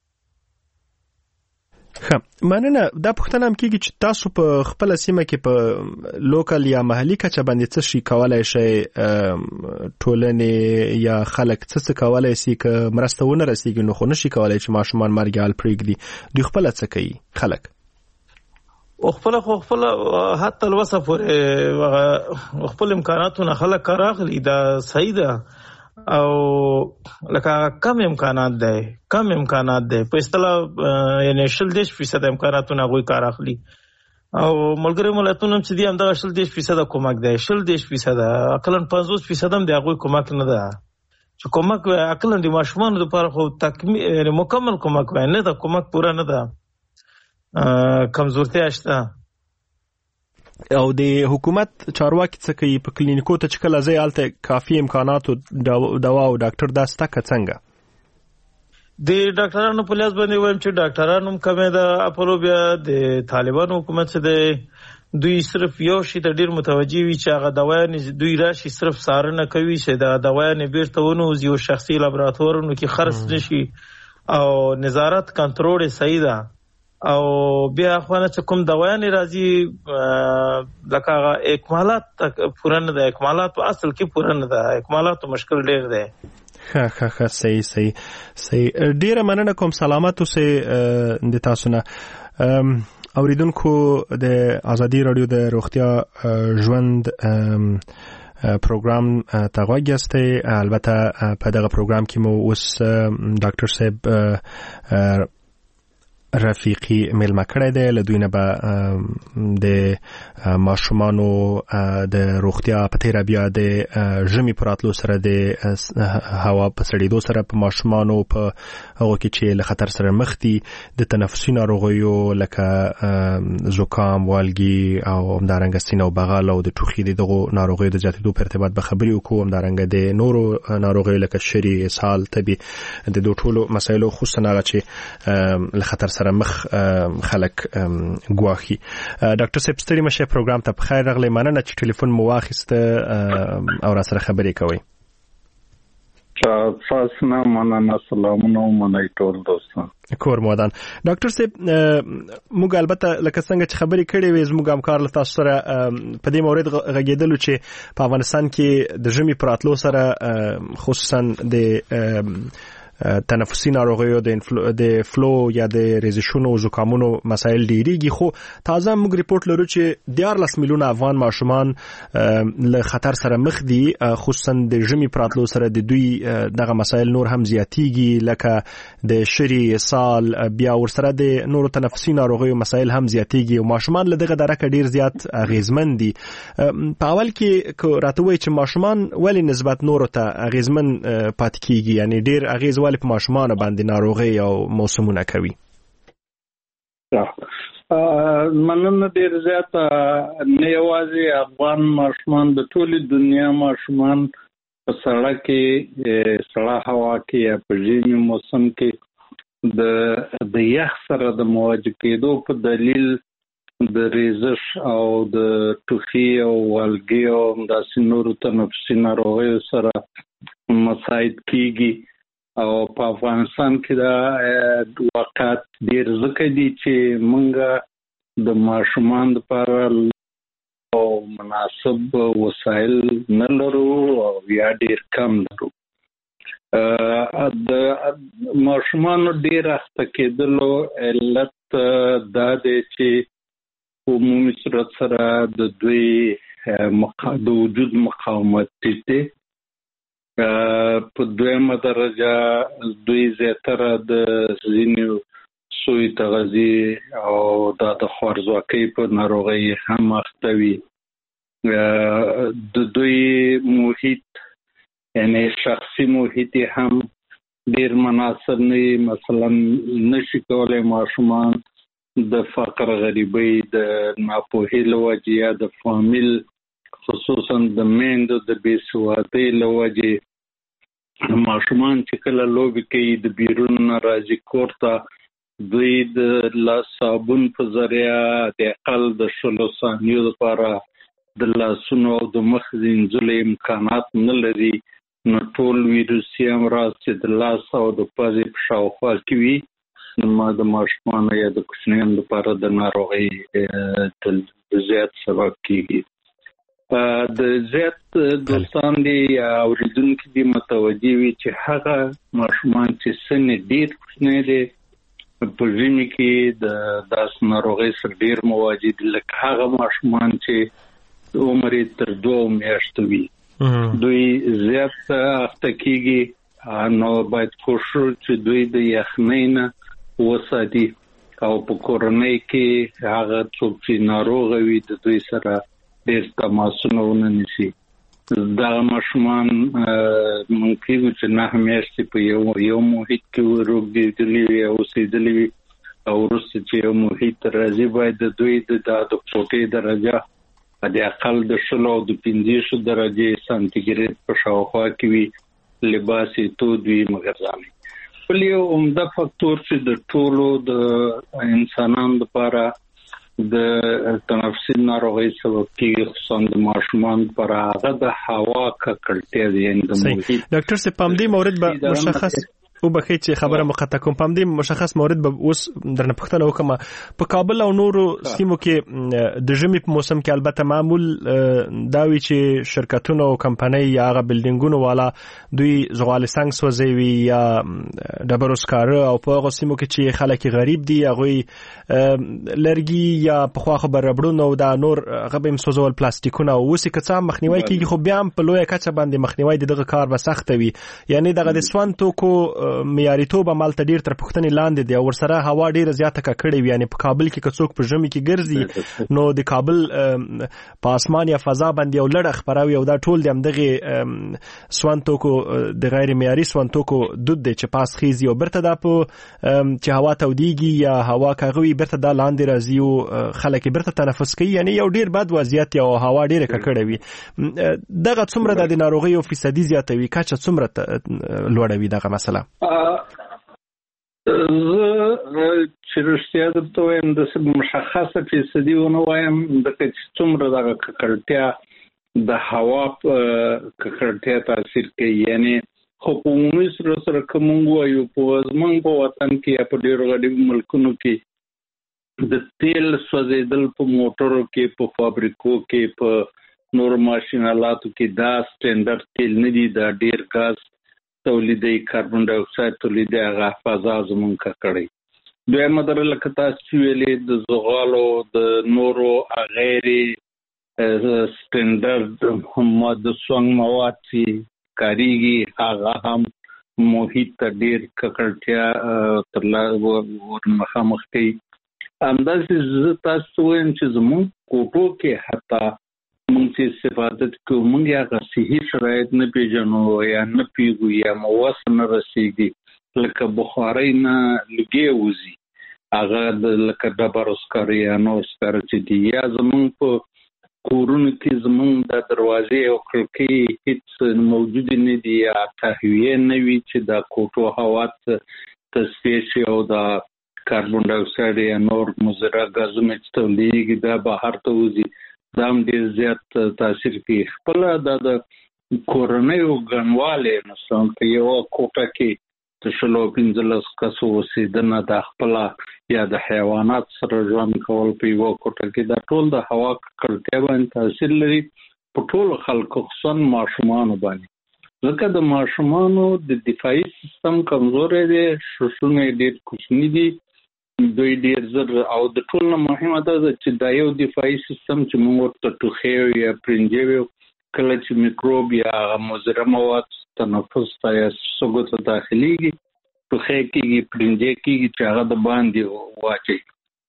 مننه. دا پوښتنه هم کیږي چې تاسو په خپل سیمه کې په لوکل یا محلي کچه باندې څه شي کولای شئ، ټولنې یا خلک څه کولای شي که مرسته ونه رسیږي نو خو نشي کولای چې ماشومان مرګ حال پرېږدي. دوی خپل څه کوي خلک؟ خپل حتی الوسه پورې خپل امکاناتونه خلک کار اخلي. دا صحیح ده. او لکه کم امکانات ده په اصطلاح یعنی 40% امکاناتونه غوي کار اخلي. او ملګری ملتونه چې دي هم دا 40% کومک ده. 40% عقلن 50% هم د غوي کومک نه ده. چې کومک عقلن د ماشومان لپاره خو تکمیل مکمل کومک نه ده. کومک پورا نه ده. کمزورتیا شته. او د حکومت چارواکي څه کوي په کلینیکو ته چې کله ځای هلته کافي امکانات او دوا او ډاکټر دا سته که څنګه؟ د ډاکټرانو په لیاز باندې وایم چې ډاکټرانو هم کمې ده. اپلو بیا د طالبانو حکومت چې دی دوی صرف یو شي ته ډیر متوجي وي چې هغه دوايانې دوی راشي صرف څارنه کوي چې دا دوايانې بیرته ونوځي او شخصي لابراتوارونو کې خرڅ نشي او نظارت کنټرول صحیح ده. او بیا خوانه چې کوم دوايانې راځي لکه اکمالات پوره نه ده. اکمالات په اصل کې پوره نه ده. اکمالات مشکل ډیر دی. ښه صحیح. ډیره مننه کوم. سلامت اوسئ د تاسو نه. اوریدونکو د ازادي رادیو د روغتیا ژوند پروګرام ته غوږ یاستئ. البته په دغه پروګرام کې مو اوس ډاکټر صاحب رفیقی میلمه کړی دی. له دوی نه به د ماشومانو د روغتیا په تیره بیا د ژمي په راتلو سره د هوا په سړېدو سره په ماشومانو په هغو کې چې له خطر سره مخ دي د تنفسي ناروغیو لکه زکام، والګي او همدارنګه سینه او بغل او د ټوخي د دغو ناروغیو د زیاتېدو په ارتباط به خبرې وکړو. همدارنګه د نورو ناروغیو لکه شری، اسهال، تبي د دو ټولو مسایلو خصوصا هغه چې له خطر سره مخ خلک ګواخي. ډاکټر صاحب ستړي مشه پروګرام ته بخیر راغلی. مننه چې ټلیفون مو واخیسته او را سره خبرې کوئ. تاسو نه مننه. سلامونه منئ ټول دوستان. کور مودان. ډاکټر صاحب موږ البته لکه څنګه چې خبرې کړې وې زموږ همکار له تاسو سره په دې مورد غږېدلو چې په افغانستان کې د ژمي په راتلو سره خصوصا د تنفسي ناروغیو د فلو یا د ریزشونو او زکامونو مسایل ډیریږي. خو تازه موږ ریپورت لرو چې 14 میلیونه افغان ماشومان له خطر سره مخ دي. خصوصا د ژمي پراتلو سره د دوی دغه مسایل نور هم زیاتیږي لکه د شری، اسهال، بیا ورسره د نورو تنفسي ناروغیو مسایل هم زیاتیږي او ماشومان له دغه درکه ډیر زیات اغیزمن دي. په اول کې راته وایي چې ماشومان ولی نسبت نورو ته اغیزمن پاتې کیږي، یعنی ډیر اغیز ولی په ماشومان باندې ناروغي او موسمونه کوي؟ مننه ډیر زیات. نه یوازې افغان ماشومان، د ټولې دنیا ماشومان په سړک کې سړه هوا کې یا په ژمي موسم کې د یخ سره د مواجه کېدو په دلیل د ریزش او د ټوخي او والګي او داسې نورو تنفسي ناروغیو سره مساعد کیږي. او په افغانستان کې دا واقعات ډیر ځکه دي چې موږ د ماشومان لپاره او مناسب وسایل نه لرو او یا ډیر کم لرو. د ماشومانو ډیر اخته کېدلو علت دا دی چې عمومي صورت سره د دوی د وجود مقاومت دی. په دویمه درجه دوی زیاتره د ځینو سوی تغذیه او د خوارځواکۍ په ناروغۍ هم اخته وي. د دوی محیط یعنی شخصي محیط هم ډیر مناسب نه، مثلا نشي کولای ماشومان د فقر غریبۍ د ناپوهۍ له وجې یا د فامیل خصوصا د میندو د بې سوادۍ له وجې ماشومان چې کله لوبې کوي د بیرون نه راځي کور ته دوی د لاس صابون په ذریعه د اقل د 20 ثانیو لپاره د لاسونو او د مخ وینځلو امکانات نه لري، نو ټول ویروسي امراض چې د لاس او د پزې په شاوخوا کې وي نو د ماشومانو یا د کوچنیانو لپاره د ناروغۍ د زیات سبب کېږي. د زیات دوستان دي یا اوریدونکي دي متوجه وي چې هغه ماشومان چې سن ډېر کوچنی دي په ژمي کې د داسې ناروغۍ سره ډېر مواجه دي، لکه هغه ماشومان چې عمر یې تر 2 میاشتو وي دوی زیات اخته کېږي، نو باید کوشش چې دوی د یخنۍ نه وساتي او په کورنۍ کې هغه څوک چې ناروغ وي د دوی سره ډېر تماسونه ونه نیسي. دا ماشومان ممکن چې 9 میاشتې په یو محیط کې روږدېدلي وي او اوسېدلي وي او وروسته چې یو محیط راځي باید د دوی د کوټې درجه د اقل د 20 او د 15 درجې سانتیګریډ په شاوخوا کې وي، لباس یې تود وي مګرځاني. بل یو عمده فاکتور چې د ټولو د انسانانو لپاره د تنفسي ناروغۍ سبب کېږي خصوصا د ماشومان پر هغه د هوا ککړتیا دی یعنې د محیط. ډاکټر صاحب په همدې مورد به مشخص وبخښئ چې خبره مقطع کوم، په همدې مشخص مورد به اوس درنه پوښتنه وکړم. په کابل او نورو سیمو کې د ژمي په موسم کې البته معمول دا وي چې شرکتونه او کمپنۍ یا هغه بلډینګونو والا دوی زغال سنګ سوځوي یا ډبرو سکاره، او په هغو سیمو کې چې خلک غریب دي هغوی لرګي یا پخوا خو به ربړونه او دا نور هغه به یې سوځول پلاستیکونه، او اوس یې که څه هم مخنیوی کېږي خو بیا هم په لویه کچه باندې مخنیوی د دغه کار به سخته وي. یعنې دغه د سون توکو معیاریتوب مالته ډیر تر پوښتنې لاندې دی او ورسره هوا ډیره زیاته ککړې وي. یعنې په کابل کې که څوک په ژمي کې ګرځي نو د کابل په اسمان یا فضا باندې یو لړه خپروي او دا ټول د همدغې سون توکو د غیر معیاري سون توکو دود دی چې پاس خیزي او برته دا په چې هوا تودیږي یا هوا کاغوي برته دا لاندې راځي او خلک برته تنفس کوي. یعنې یو ډیر بد وضعیت او هوا ډیره ککړه وي. دغه څومره د ناروغۍ او فیصدي زیاتوي، کچه څومره لوړوي دغه مسله؟ چې رښتیا درته وایم د مشخصه فیصدي ونه وایم، ځکه چې څومره دغه ککړتیا د هوا ککړتیا تاثیر کوي. یعنې خو په عمومي سره که موږ وایو په زموږ په وطن کې یا په ډېرو غریبو ملکونو کې د تیل سوځېدل په موټرو کې، په فابریکو کې، په نورو ماشین آلاتو کې دا سټینډرډ تیل نه دي، دا ډېر ګاز تولیدي، کاربن ډای اکساید تولیدي، هغه فضا زمونږ ککړوي. دویمه در لکه تاسو ویلې د زغالو د نورو غیر سټینډرډ د سونګ مواد چې کاریږي هغه هم محیط ته ډېر ککړتیا ورمخامخ کوي. همداسې زه تاسو وایم چې زمونږ کوټو کې حتی موږ چې استفاده کوو موږ هغه صحي شرایط نه پیژنو یا نه پیږو یا مو وس نه رسېږي، لکه بخارۍ نه لږې وځي، هغه لکه ډبرو سکاره یا نور سکاره چې دي، یا زمونږ په کورونو کې زمونږ د دروازې او کړکۍ هیڅ موجود نه دي یا تهویه نه وي چې د کوټو هوا تصفیه شي او د کاربن ډای اکساید یا نور مضره ګازونه چې تولیدېږي دا بهر ته وځي، دا هم ډېر زیات تاثیر کوي. خپله دا د کورنیو ګڼوالی مثلا په یوه کوټه کې د 15 کسو اوسېدنه د خپله یا د حیوانات سره ژوند کول په یوه کوټه کې دا ټول د هوا ککړتیا باندې تاثیر لري په ټولو خلکو خصوصا ماشومانو باندې، ځکه د ماشومانو د دفاعي سیستم کمزوری دی، ششونه یې ډېر کوچني دي، دوی ډېر زر او د ټول نه مهمه دا ده چې دا یو دفاعي سیستم چې موږ ورته ټوخی یا پرنجې ویو، کله چې میکروب یا مضره مواد تنفس ته یا سږو ته داخلېږي ټوخی کېږي، پرنجې کېږي چې هغه د باندې واچوي.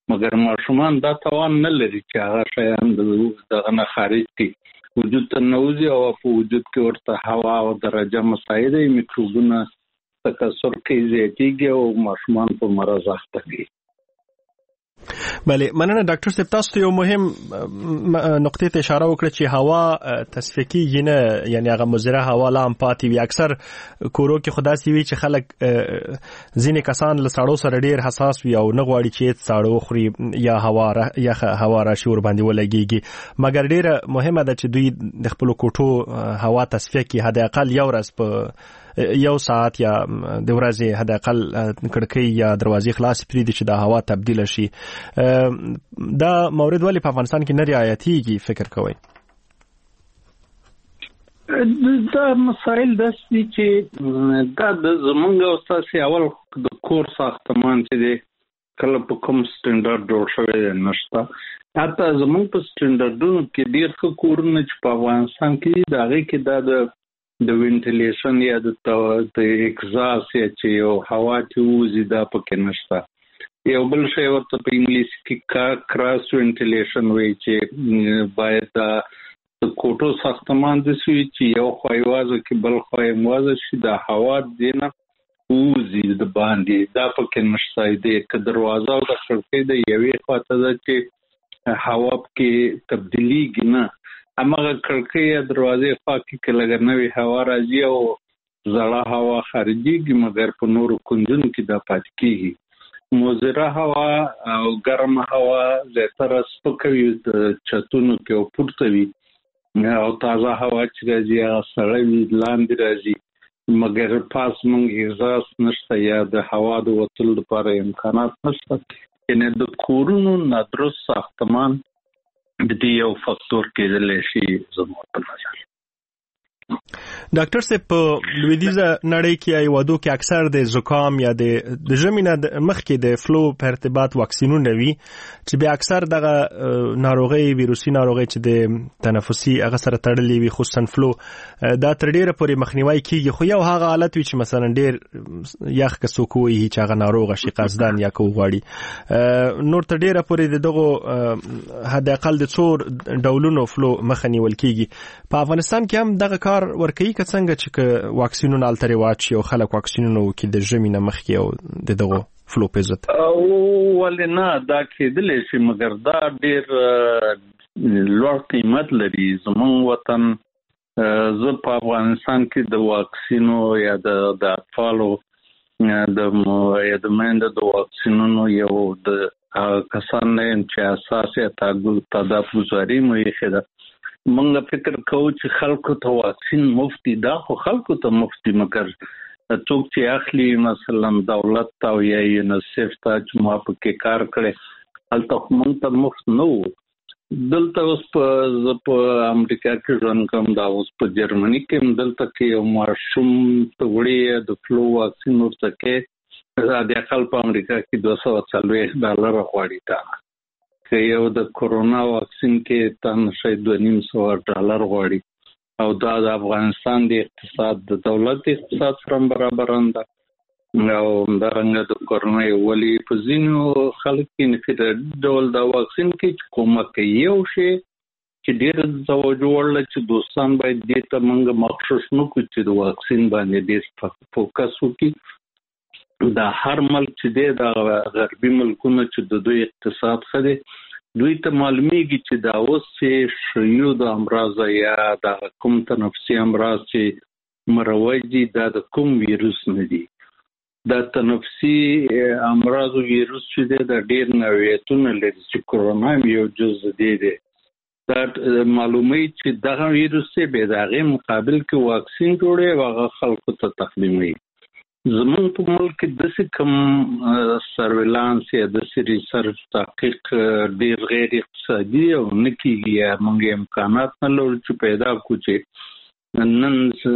مګر ماشومان دا توان نه لري چې هغه شیان دغه نه خارج کړي وجود ته نوځي او په وجود کې ورته هوا او درجه مساعده میکروبونه تکثر کوي زیاتیږي او ماشومان په مرض اخته کوي. بله مننه ډاکټر صاحب تاسو ته یو مهم نقطې ته اشاره وکړه چې هوا تصفیه کیږي نه یعنی هغه مضره هوا لا هم پاتې وي. اکثر کورو کې خدا سي وي چې خلک ځینې کسان له ساړو سره ډیر حساس وي او نه غواړي چې ساړو خوري یا هوا راشي ور باندې ولګيږي مګر ډیره مهمه ده چې دوی د خپل کوټو هوا تصفیه کړي حد اقل یو ورځ په یو ساعت یا د ورځې حد اقل کړکۍ یا دروازې خلاص پرېږدي چې د هوا تبدیل شي. دا مورد ولې په افغانستان کې نه رعایتېږي فکر کوئ؟ دا مسائل داسې چې دا د زمونږ او ستاسې اول د کور ساختمان چې دی کله په کوم سټنډرډ جوړ شوی دی نشته. حتی زمونږ په سټنډرډونو کې ډېر ښه کورونه چې په افغانستان کې د هغې کې دا د وینټیلیشن یا د اگزاس یا چې یو هوا چې وځي دا پکې نشته. یو بل شی ورته په انګلیسي کې کراس وینټیلیشن وایي چې باید د کوټو ساختمان داسې وي چې یو خوا یې وازه کې بل خوا یې وازه شي د هوا دې نه وځي د باندې دا پکې نشته. که دروازه او د کړکۍ د یوې خوا ته ده چې هوا پکې تبدیلیږي نه هماغه کړکۍ یا دروازې خوا کې لږ نوې هوا راځي او زړه هوا خارجيږي مګر په نورو کونجونو کې دا پاتې کېږي. مضره هوا او ګرمه هوا زیاتره سپکه وي د چتونو کې او پورته وي او تازه هوا چې راځي هغه سړه وي لاندې راځي مګر پاس موږ احساس نشته یا د هوا د وتلو لپاره امکانات نشته. یعنې د کورونو نادرست ساختمان د دې یو فاکتور کېدلی شي زموږ په نظر. ډاکټر صاحب په لویدیځه نړۍ کې ایوادو کې اکثر د زکام یا د ژمي نه مخکې د فلو په ارتباط واکسینونه وي چې به اکثر دغه ناروغي ویروسي ناروغي چې د تنفسي هغه سره تړلې وي خصوصا فلو دا تر ډیره پورې مخنیوي کیږي خو یو هغه حالت وي چې مثلا ډیر یخ کسو کوی چې هغه ناروغ شي قصدن یا کو غواړي نور تر ډیره پورې دغه حد اقل د څور ډولونو فلو مخنیول کیږي. په افغانستان کې هم دغه کار ورکوي که څنګه چې واکسینونه التري واچي او خلک واکسینونه وکړي د ژمي نه مخکې او دغه فلو په ضد؟ ولې نه دا کېدلی شي مګر دا ډېر لوړ قیمت لري. زموږ وطن زه په افغانستان کې د واکسینو یا د اطفالو یا د میندو د واکسینونو یو د کسان نه یم چې اساس یې تداف گزاري مو یې ده. منګه فکر کوو چې خلکو ته واکسین مفتی دا خو خلکو ته مفتی مګر څوک چې اخلي مثلا دولت ته او یا یونیسف ته چې ما پکې کار کړی هلته موږ ته مفت نه وو. دلته اوس په امریکا کې ژوند کوم دا اوس په جرمني کې دلته کې یو ماشوم ته وړي د فلو واکسین ورته کې د اقل په امریکا کې $240 غواړي تا که یو د کورونا واکسین کې تن شاید $250 غواړي او دا د افغانستان د اقتصاد د دولت اقتصاد سره برابران ده او همدارنګه د کورونا ولی په ځینو خلک کې په ډول د واکسین کې کومه کوي یو شی چې ډېر توجه وړل چې دوستان باید دې ته موږ مخصوص نه کوو چې د واکسین باندې ډېر فوکس وکړي. دا هر ملک چې دی د غربي ملکونو چې د دوی اقتصاد ښه دی دوی ته معلومیږي چې دا اوس چې شیو د امراض یا د کوم تنفسي امراض چې مروج دي دا د کوم ویروس نه دي. دا تنفسي امراض ویروس چې دی دا ډېر نوعیتونه لري چې کورونا یو جز دی. دا معلومي چې دغه ویروس به د هغې مقابل کې واکسین جوړي او هغه خلکو ته تقدیموي. زمونږ په ملک کې داسې کوم سرویلانس یا داسې ریسرچ تحقیق ډېر غیر اقتصادي او نه کېږي یا موږ امکانات نه لرو چې پیدا کړو چې نن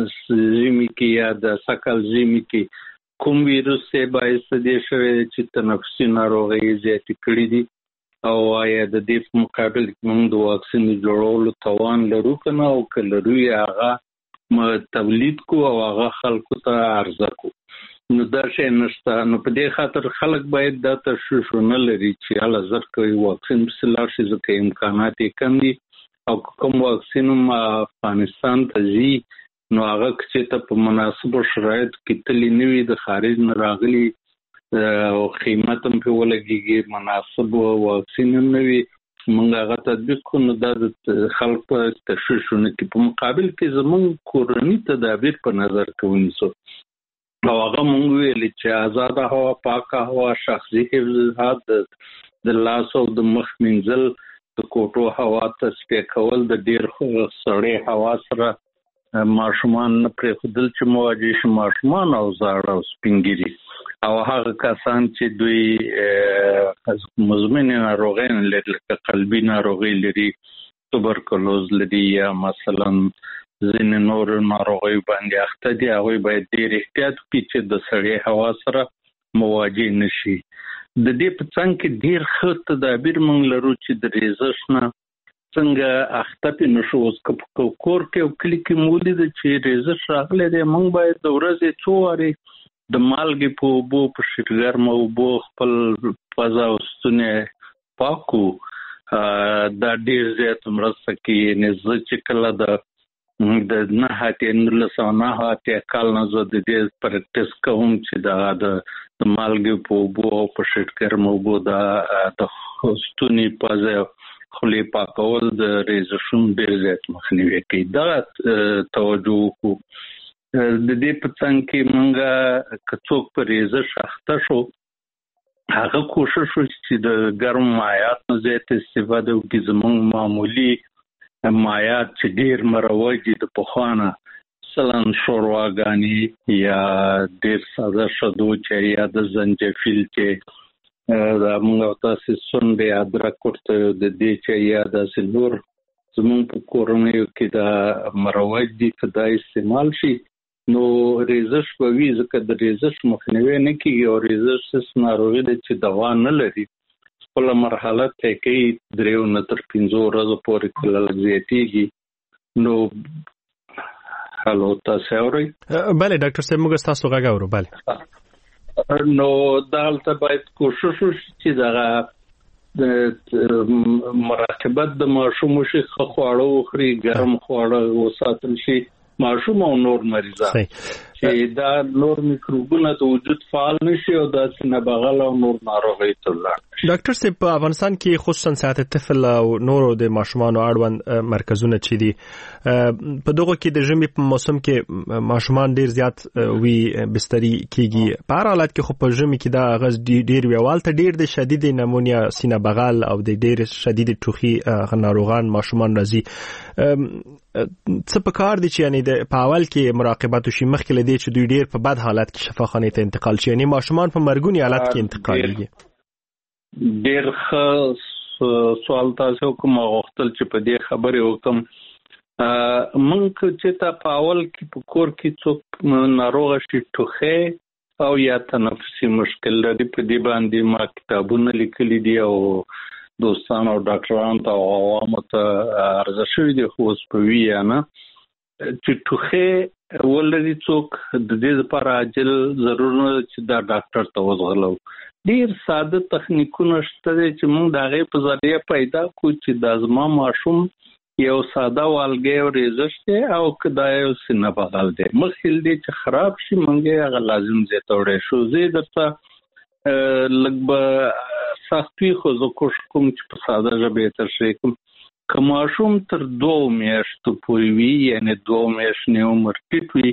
ژمي کې یا د سږکال ژمي کې کوم ویروس یې باعث دې شوی چې تنفسي ناروغۍ زیاتې کړي دي او آیا د دې په مقابل کې موږ د واکسین جوړولو توان لرو که نه او که لرو یې هغه تولید کو او هغه خلکو ته عرضه کو. نو دا شی نشته. نو په دې خاطر خلک باید دا تشویش نه لري چې هله زر کوي واکسین پسې لاړ شي، ځکه امکانات یې کم دي او کوم واکسین هم افغانستان ته ځي نو هغه چې ته په مناسبو شرایطو کې تللی نه وي، د خارج نه راغلي او قیمت هم پرې ولګېږي، مناسب واکسین هم نه وي، موږ هغه تطبیق کړو. نو دا د خلک په تشویش ونه کړي. په مقابل کې زموږ کورني تدابیر په نظر کې ونیسو او هغه مونږ ویلي چې آزاده هوا، پاکه هوا، شخصي حفظ، د لاس او د مخ مینځل، د کوټو هوا تصفیه کول، د ډیر سړې هوا سره ماشومان نه پرېښودل چې مواجه شي، ماشومان او زاړه او سپینګیري او هغه کسان چې دوی مزمن ناروغۍ لري لکه قلبي ناروغۍ لري، توبرکلوز لري یا مثلا ځینې نور ناروغیو باندې اخته دي، هغوی باید ډېر احتیاط وکړي چې د سړې هوا سره مواجه نشي. د دې په څنګ کې ډېر ښه تدابیر موږ لرو چې د ریزش نه څنګه اخته پې نشو. اوس که په کور کې او کلي کې مو ولیده چې ریزش راغلی دی، موږ باید د ورځې څو وارې د مالګې په اوبو، په شیرګرمه اوبو خپل پزه او ستونی پاک کړو. دا ډېر زیات مرسته کوي. یعنې زه چې کله د 1999 کال نه زه د دې پریکټس کوم چې د مالګې په اوبو او په شیرګرمه اوبو د ستوني، پزه، خولې پاکول د ریزشونو ډېر زیات مخنیوی کوي. دغه توجه وکړو. د دې په څنګ کې موږ که څوک په ریزش اخته شو، هغه کوشش وکړي چې د ګرم مایعات نه زیات استفاده وکړي. زموږ معمولي مایعات چې ډېر مروج دي د پخوا نه، مثلا شورواګانې یا ډېر ساده شدو چې یا د زنجفیل چې دا موږ او تاسې سونډې ادرک ورته د دې چې یا داسې نور زموږ په کورنیو کې دا مروج دي، که دا استعمال شي نو ریزش به وي، ځکه د ریزش مخنیوی نه کېږي او ریزش ناروغي ده چې دوا نه لري. خپله مرحله طی کوي، 3 نه تر 5 ورځو پورې کله لږ زیاتېږي. نو هلو تاسې اورئ؟ بله ډاکټر صاحب موږ ستاسو غږ اورو. بله نو دلته باید کوشش وشي چې دغه مراقبت د ماشوم وشي، ښه خواړه وخوري، ګرم خواړه وساتل شي ماشوم او نور مریضان چې دا نور میکروبونه د وجود فعال نشي او داسې نبغل او نور ناروغۍ ته لاړ. ډاکټر صاحب په افغانستان کې خصوصا صحت طفل او نورو د ماشومانو اړوند مرکزونه چې دي، په دغه کې د ژمي په موسم کې ماشومان ډیر زیات وی بستري کیږي. په هر حالت کې خو په ژمي کې دا غز ډیر ویوال ته ډیر د شدید نمونیا، سینه بغل او د ډیر شدید ټوخي ناروغان ماشومان راځي. څه په کار دي چې یعنی د په اول کې مراقبت وشي مخکې له دې چې دوی ډیر په بد حالت کې شفاخانه ته انتقال شي، یعنی ماشومان په مرګونی حالت کې انتقالېږي؟ ډیر ښه سوال تاسو کوم غوښتل چې په دې خبرې وکم. موږ چې تا په اول کې په کور کې څوک ناروغ شي، ټوخی او یا تنفسي مشکل لري، په دې باندې ما کتابونه لیکلي دي او دوستانو او ډاکټرانو ته او عوامو ته عرضه شوي دي، خو اوس په وي یا نه چې ټوخی ولري څوک، د دې لپاره عاجل ضرور نه چې دا ډاکټر ته وځغلو. ډېر ساده تخنیکونه شته دي چې موږ د هغې په ذریعه پیدا کړو چې دا زما ماشوم یو ساده والګی او ریزش دی او که دا یو سینه بغل دی، مخکې دی چې خراب شي موږ یې هغه لازم ځای ته وړی شو. زه درته لږ به سخت وي خو زه کوشش کوم چې په ساده ژبه یې تشریح کړم. که ماشوم تر 2 میاشتو پورې وي، یعنې 2 میاشتې عمر ټیټ وي،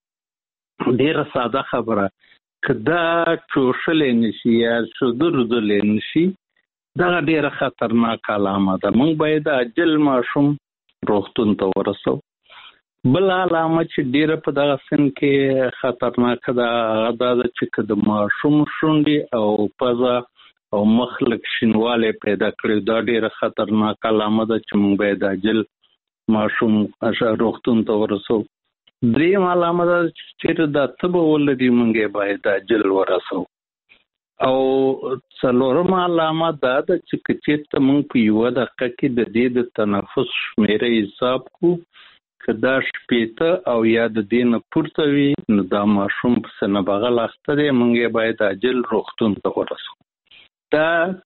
ډېره ساده خبره، که دا چوشلی نشي یا شده رودلی نشي، دغه ډېره خطرناک علامه ده. موږ باید عاجل ماشوم روغتون ته ورسو. بل علامه چې ډېره په دغه سن کې خطرناکه ده هغه دا ده چې که د ماشوم شونډې او پزه او مخ لږ شینوالی پیدا کړي، دا ډېره خطرناک علامه ده چې موږ باید عاجل ماشوم روغتون ته ورسو. دریم علامه ده چې چېرې دا تبه ولري موږ یې باید عاجل ورسو. او څلورم علامه دا ده چې که چېرته موږ په 1 دقیقه کې د دې د تنفس شمېره حساب کړو کدا شپېته او یا د دې نه پورته وي نو دا ماشوم په سنه بغل اخته دی، موږ باید عاجل روغتون ته ورسو. دا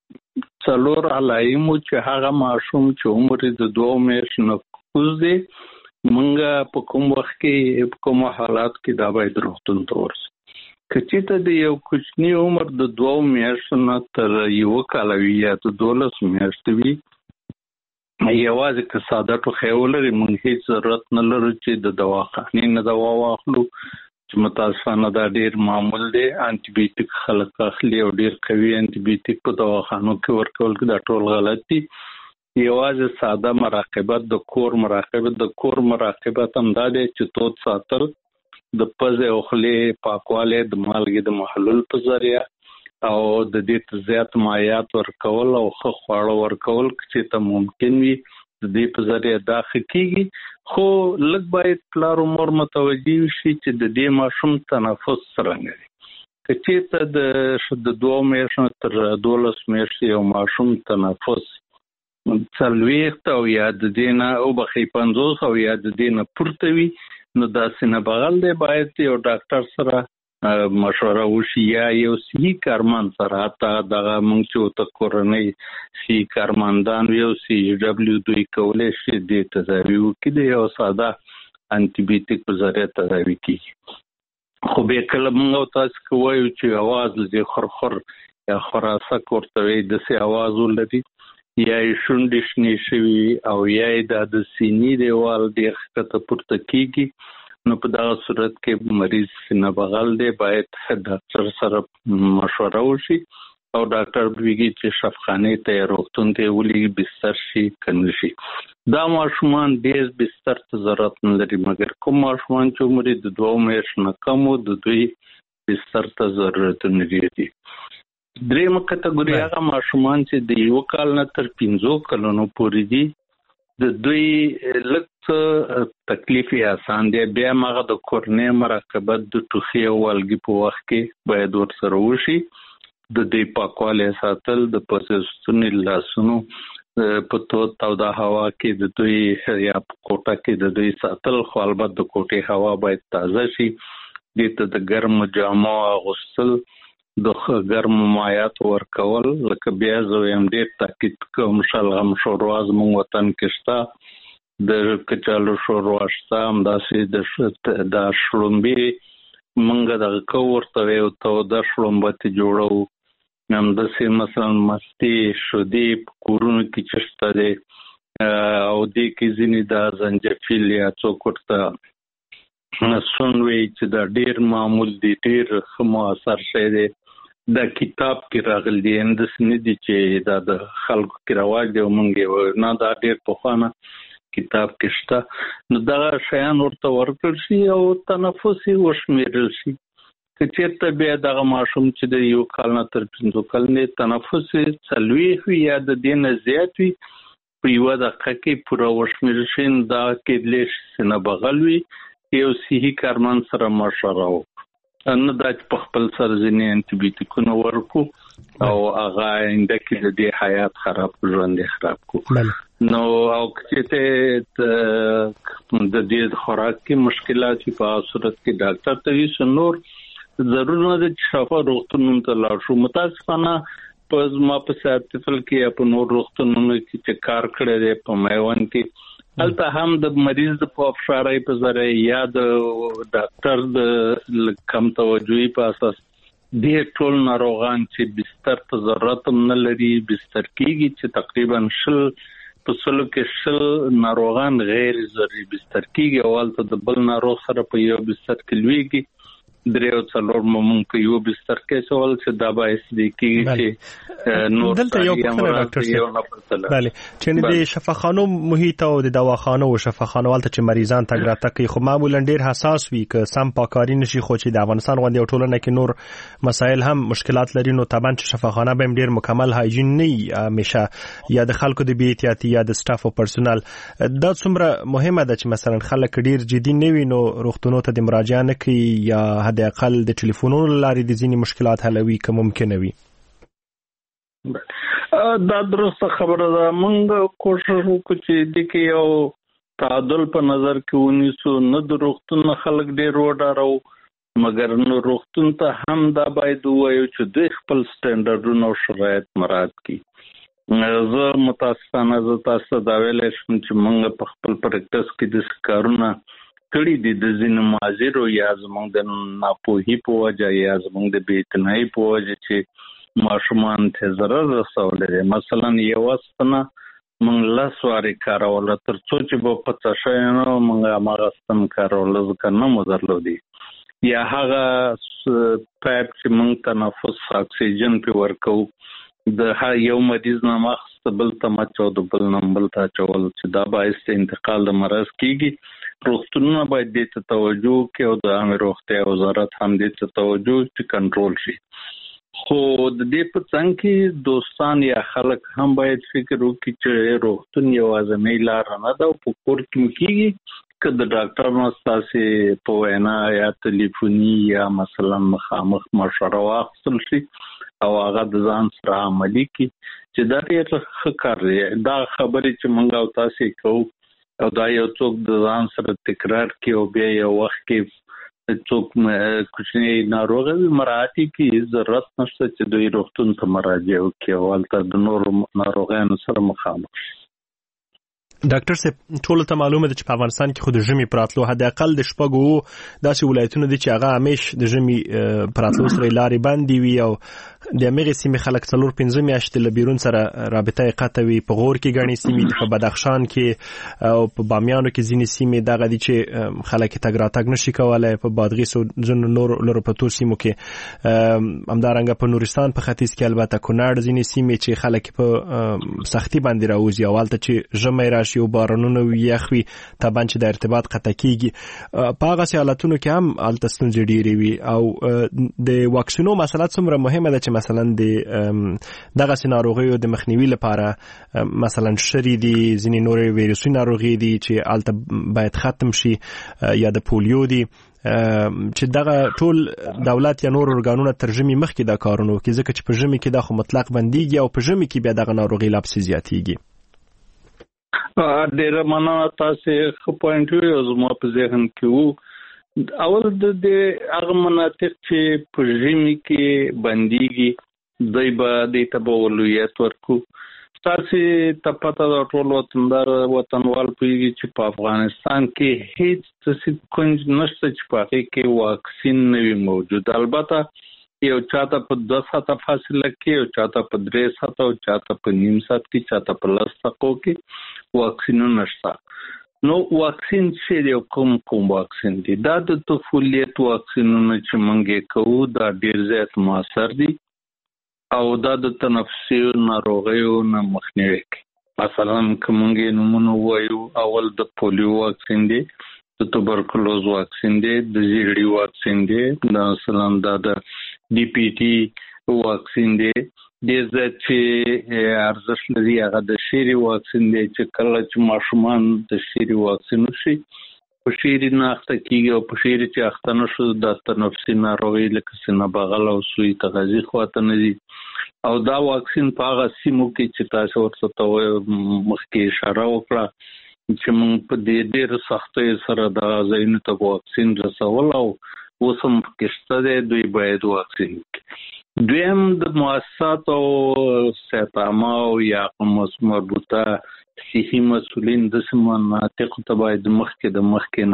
4 علایمو چې هغه ماشوم چې عمر د 2 میاشتو نه کوز دی، موږ په کوم وخت کې په کوم حالات کې دا باید روغتون ته ورسو. که چېرته د یو کوچني عمر د 2 میاشتو نه تر 1 کال وي یا د 12 میاشتو وي، یوازې که ساده ټوخی ولري، موږ هیڅ ضرورت نه لرو چې د دواخانې نه دوا واخلو، چې متاسفانه دا ډېر معمول دی. انټي بیوټیک خلک اخلي او ډېر قوي انټي بیوټیک په دواخانو کې ورکول، دا ټول غلط دي. یوازې ساده مراقبت، د کور مراقبت هم دا دی چې تود ساتل، د پزې او خولې پاکوالی، د مالګې د محلول په ذریعه او د دې زیات مایعات ورکول او ښه خواړه ورکول چې ته ممکن وي د دې په ذریعه دا ښه کېږي. خو لږ باید پلار و مور متوجه شي چې د دې ماشوم تنفس څرنګه دی. که چېرته د 2 میاشتو تر 12 میاشتو یو ماشوم تنفس 40 او یا د دې نه 50 او یا د دې نه پورته وي، نو دا سینه بغل دی، باید یو ډاکټر سره مشوره وشي یا یو صحي کارمند سره. حتی دغه موږ چې ته کورنۍ صحي کارمندان وي او CHW دوی کولی شي دې تداوي وکړي، د یو ساده انټي بیوټیک په ذریعه تداوي کېږي. خو بیا کله موږ تاسو که وایو چې اواز لږ خرخر یا خراسک ورته وایي، داسې اواز ولري یا یې شونډې شنې شوي او یا یې د سینې دیوال ډېر ښکته پورته کېږي، نو په دغه صورت کې مریض سینه بغل دی، باید ډاکټر سره مشوره وشي او ډاکټر بویږي چې شفاخانې ته روغتون ته ولېږي، بستر شي که نه شي. دا ماشومان ډېر بستر ته ضرورت نه لري، مګر کوم ماشومان چې عمر د 2 میاشتو نه کم و، د دوی بستر ته ضرورتونه دي. درېیمه کټګوري هغه ماشومان چې د 1 کال نه تر 15 کلونو پورې دي، د دوی لږ څه تکلیف یې آسان دی. بیا هغه د کورنۍ مراقبت د ټوخي او والګي په وخت کې باید ورسره وشي، د دوی پاکوالی ساتل، د پوزې ستوني لاسونو په توده هوا کې د دوی یا په کوټه کې د دوی ساتل، خو البته د کوټې هوا باید تازه شي. دې ته د ګرمو جامو اغوستل، د ګرمو مایعات ورکول، لکه بیا زه وایم ډېر تاکید کوم شلغم شوروا زموږ وطن کې شته، د کچالو شوروا شته، همداسې د شړومبې موږ دغه کوو ورته وایو توده شړومبه ترې جوړوو، همداسې مثلا مستې شودې په کورونو کې چې شته دی او دې کې ځینې د زنجفیل یا څوک ورته سون وایي چې دا ډېر معمول دی، ډېر ښه مؤثر شی دی. دا کتاب کې راغلی دی، همداسې نه دي چې دا د خلکو کې رواج دی او موږ یې وایو نه، دا ډېر پخوانه کتاب کې شته. نو دغه شیان ورته ورکړل شي او تنفس یې وشمېرل شي. که چېرته بیا دغه ماشوم چې د 1 کال نه تر 15 کلنې تنفس یې 40 وي یا د دې نه زیات وي، په 1 دقیقه کې پوره وشمېرل شي، نو دا کېدلی شي سینه بغل وي. یو صحي کارمند سره مشوره وکړو، نه دا چې په خپل سر ځینې انټي بیوټیکونه ورکو او هغه آینده کې د دې حیات خراب ژوند یې خراب کړو. نو او چې د دې خوراک کې مشکلات په صورت کې ډاکټر ته یې نور ضرور نه د شفا روغتونونو ته لاړ شو. متاسفانه په ما په ساتفل کې یا په نور روغتونونو کې چې کار کړی دی په میوند کې، هلته هم د مریض په افشارۍ په ذریعه یا د ډاکټر د کم توجهي په اساس ډېر ټول ناروغان چې بستر ته ضرورت هم نه لري بستر کېږي، چې تقریبا 100 کې ناروغان غیر ضروري بستر کېږي او هلته د بل ناروغ سره په یو بستر کې لویږي. 3-4 مونږ په یو بستر کې سوال چې دا باعث دی چې نور دلته یو پوښتنه ډاکټر صاحب، بله، چې د شفاخانو محیط او د دواخانو او شفاخانو ولته چې مریضان تګ راتګ کوي، خو معمولا ډیر حساس وي که سم پاکاري نشي، خو چې د افغانستان غونډې او ټولنه کې نور مسایل هم مشکلات لري، نو طبعا چې شفاخانه به ډیر مکمل هایجین نه وي همیشه، یا د خلکو د بی احتیاطي یا د سټاف او پرسونل. دا څومره مهمه ده چې مثلا خلک ډیر جدي نه وي نو روغتونونو ته د مراجعه نه کوي یا د اقل د ټلیفونونو لارې د ځینې مشکلات حلوي که ممکنه وي؟ دا درسته خبره ده. موږ کوشش وکړو چې د کې یو تعادل په نظر کې ونیسو. نه د روغتون خلک ډېر وډارو، مګر نو روغتون ته هم دا باید ووایو چې دوی خپل سټنډرډونه او شرایط مراعات کړي. زه متاسفانه زه تاسو ته دا ویلی شم چې موږ په خپل پریکټس کې داسې کارونه کړي دي د ځینو معاذیرو یا زموږ د ناپوهي په وجه یا زموږ د بې اعتنایي په وجه چې ماشومان ته ضرر رسولی دی. مثلا یوه ستنه موږ 10 وارې کاروله، تر څو چې به پڅه شوی نه موږ هماغه ستن کاروله ځکه نه مو درلودي. یا هغه پایپ چې موږ تنفس اکسیجن پې ورکوو د یو مریض نه ماخسته بل ته مچو د بل نه بل ته اچول چې دا باعث د انتقال د مرض کیږي. روغتونونه باید دې ته توجه وکړي او د عامه روغتیا وزارت هم دې ته توجه چې کنټرول شي. خو د دې په څنګ کې دوستان یا خلک هم باید فکر وکړي چې روغتون یوازینۍ لاره نه ده او په کور کې کیږي که د ډاکټر نه ستاسې په وینا یا تلیفوني یا مثلا مخامخ مشوره واخیستل شي او هغه د ځان سره عملي کړي چې دا ډېر ښه کار دی. دا خبرې چې موږ او تاسې کوو او دا یو څوک د ځان سره تکرار کړي او بیا یو وخت کې څوک کوچنی ناروغه وي مراعات کړي، ضرورت نشته چې دوی روغتون ته مراجعه وکړي او هلته د نورو ناروغیانو سره مخامخ شي. ډاکټر صاحب ټول ته معلومه ده چې په افغانستان کې خو د ژمي پراتلو حد اقل د شپږو داسې ولایتونه دي چې هغه همیش د ژمي پراتلو سره لارې بندې وي او د همغې سیمې خلک 4-5 میاشتې له بیرون سره رابطه یې قطع وي. په غور کې ګڼې سیمې دي، په بدخشان کې او په بامیانو کې ځینې سیمې دغه دي چې خلک تګ راتګ نشي کولی، په بادغیس او ځینو نورو پرتو سیمو کې همدارنګه په نورستان په ختیځ کې البته کونړ ځینې سیمې چې خلک په سختي باندې راوځي او هلته چې ژمی راشي او بارانونه یخ وي طبعا چې د ارتباط قطع کیږي. په هغه حالتونو کې هم هلته ستونزې ډېرې وي او د واکسینو مسله څومره مهمه ده چې مثلا د دغسې ناروغیو د مخنیوي لپاره مثلا شری دي، ځینې نورې ویروسي ناروغي دي چې هلته باید ختم شي یا د پولیو دي چې دغه ټول دولت یا نور ارګانونه تر ژمي مخکې دا کارونه وکړي ځکه چې په ژمي کې دا خو مطلق بندیږي او په ژمي کې بیا دغه ناروغي لا پسې زیاتیږي. ډېره مننه، تاسې ښه پوینټ وي او زما په ذهن کې وو. اول د هغه مناطق چې په ژمي کې بندیږي دوی به دې ته به اولویت ورکړو. تاسې ته پته ده ټول وطنوال پوهېږي چې په افغانستان کې هیڅ داسې کونج نشته چې په هغې کې واکسین نه وي موجود. البته یو چاته په 2 ساعته فاصله کې، یو چاته په 3 ساعته او چاته په نیم ساعت کې، چاته په 10 دقیقو کې واکسینونه شته. نو واکسین چې دی کوم واکسین دی؟ دا د طفولیت واکسینونه چې موږ یې کوو دا ډېر زیات مؤثر دي او دا د تنفسي ناروغیو نه مخنیوی کوي. مثلا که موږ یې نومونه ووایو، اول د پولیو واکسین دی، د توبرکلوز واکسین دی، د زیړي واکسین دی، مثلا دا د ډي پی ټي واکسین دی. ډېر زیات چې ارزښت لري هغه د شیري واکسین دی چې کله چې ماشومان د شیري واکسین وشي په شیري نه اخته کېږي او په شیري چې اخته نه شو د تنفسي ناروغۍ لکه سینه بغل او سوی تغذي خواته نه ځي. او دا واکسین په هغه سیمو کې چې تاسو ورته مخکې اشاره وکړه چې موږ په دې ډېر سختۍ سره د ځایونو ته واکسین رسول او اوس هم پکې شته دی، دوی باید واکسین وکړي. دویم د مؤسسات او صحت عامه او یا مربوطه صحي مسؤلین داسې مناطقو ته باید مخکې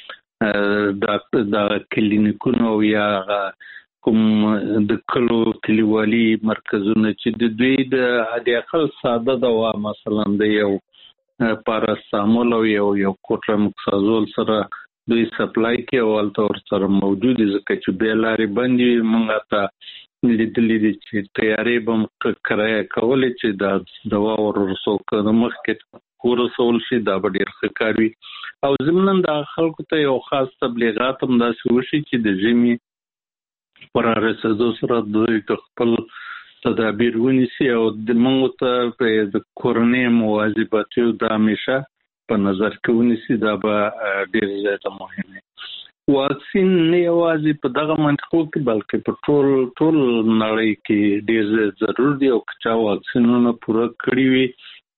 نه د کلینیکونو یا کوم د کلو کلیوالي مرکزونه چې د دوی د حد اقل ساده دوا مثلا د یو پاراسټامول او یو کوټرامکسازول سره دوی سپلای کې او هلته ورسره موجود دي ځکه چې بیا لارې بندې وي. موږ ته لیدلي دي چې تیارې به هم کرایه کولی چې دا دوا ورسو که د مخکې ورسول شي دا به ډېر ښه کار وي. او ضمناً د خلکو ته یو خاص تبلیغات هم داسې وشي چې د ژمي پر رسېدو سره دوی د خپل تدابیر ونیسي او د موږ ته د کورنۍ مواظباتو دا همیشه په نظر کې ونیسي. دا به ډېر زیاته مهم دی. واکسین نه یوازې په دغه منطقو کې بلکې په ټول نړۍ کې ډېر ضرور دی او که چا واکسینونه پوره کړي وي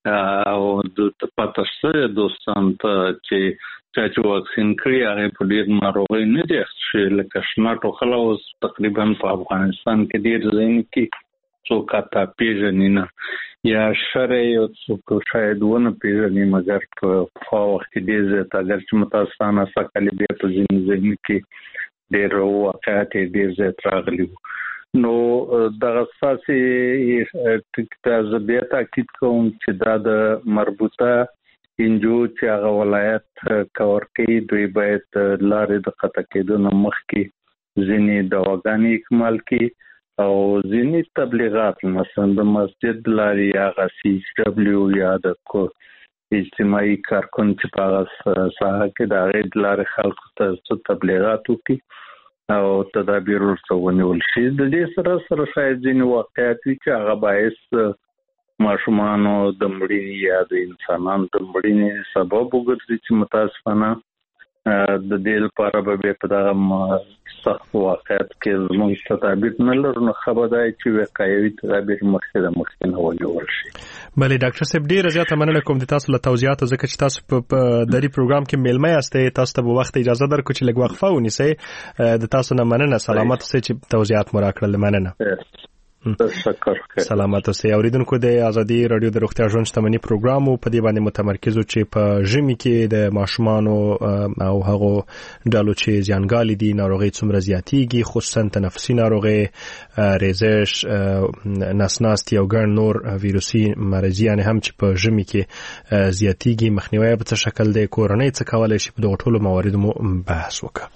او د پاتشته دوستان ته چې واکسین کړی هغه په ډیر ناروغي نه دي چې لکه شناټو خلاص تقریبا په افغانستان کې ډیر ځین کې څوک تا پیژني نه یا شرع او څوک شاید ونه پیژني مګر په وخت کې ډیر زیات اگر چې متاسفانه سکهلی بیا په ځین کې ډیر واقعات ډیر زیات راغلي نو دغه اساسي ټکټ بیا تاکید کوم چې دا د مربوطه انجو چې هغه ولایت کور کوي دوی باید لارې د قطع کېدو نه مخکې ځینې دواګانې اکمال کړي او ځینې تبلیغات مثلا د مسجد لارې یا CW یا د اجتماعي کارکون چې په هغه ساحه کې د هغې لارې خلکو ته تبلیغات وکړي او تدابیر ورته ونیول شي د دې سره شاید ځینې واقعیت وي چې هغه باعث ماشومانو د مړینې یا د انسانانو د مړینې سبب وګرځي چې متاسفانه د دې لپاره به په دغه سخت واقعیت کې زموږ تدابیر نه لرو نو خبره ده چې وقایوي تدابیر مخکې نه ونیول شي. بله ډاکټر صاحب ډیره زیاته مننه کوم د تاسو له توضیحاتو ځکه چې تاسو په دری پروګرام کې میلمه یاستئ تاسو ته به وخت اجازه درکړو چې لږ وقفه ونیسئ د تاسو نه مننه سلامت اوسئ چې توضیحات مو راکړل مننه. سلامت اوسئ. اوریدونکو د ازادي رادیو د روغتیا ژوند شتمنۍ پروګرام په دې باندې متمرکز چې په ژمي کې د ماشومانو او هغو ډالو چې زیانګالي دي ناروغي څومره زیاتیږي خصوصا تنفسي ناروغي ریزش نسناستي او ګڼ نور ویروسي مرضیان هم چې په ژمي کې زیاتیږي مخنیوي په څه شکل دی کورنۍ څه کولای شي په دغه ټولو مواردو مو بحث وکړو.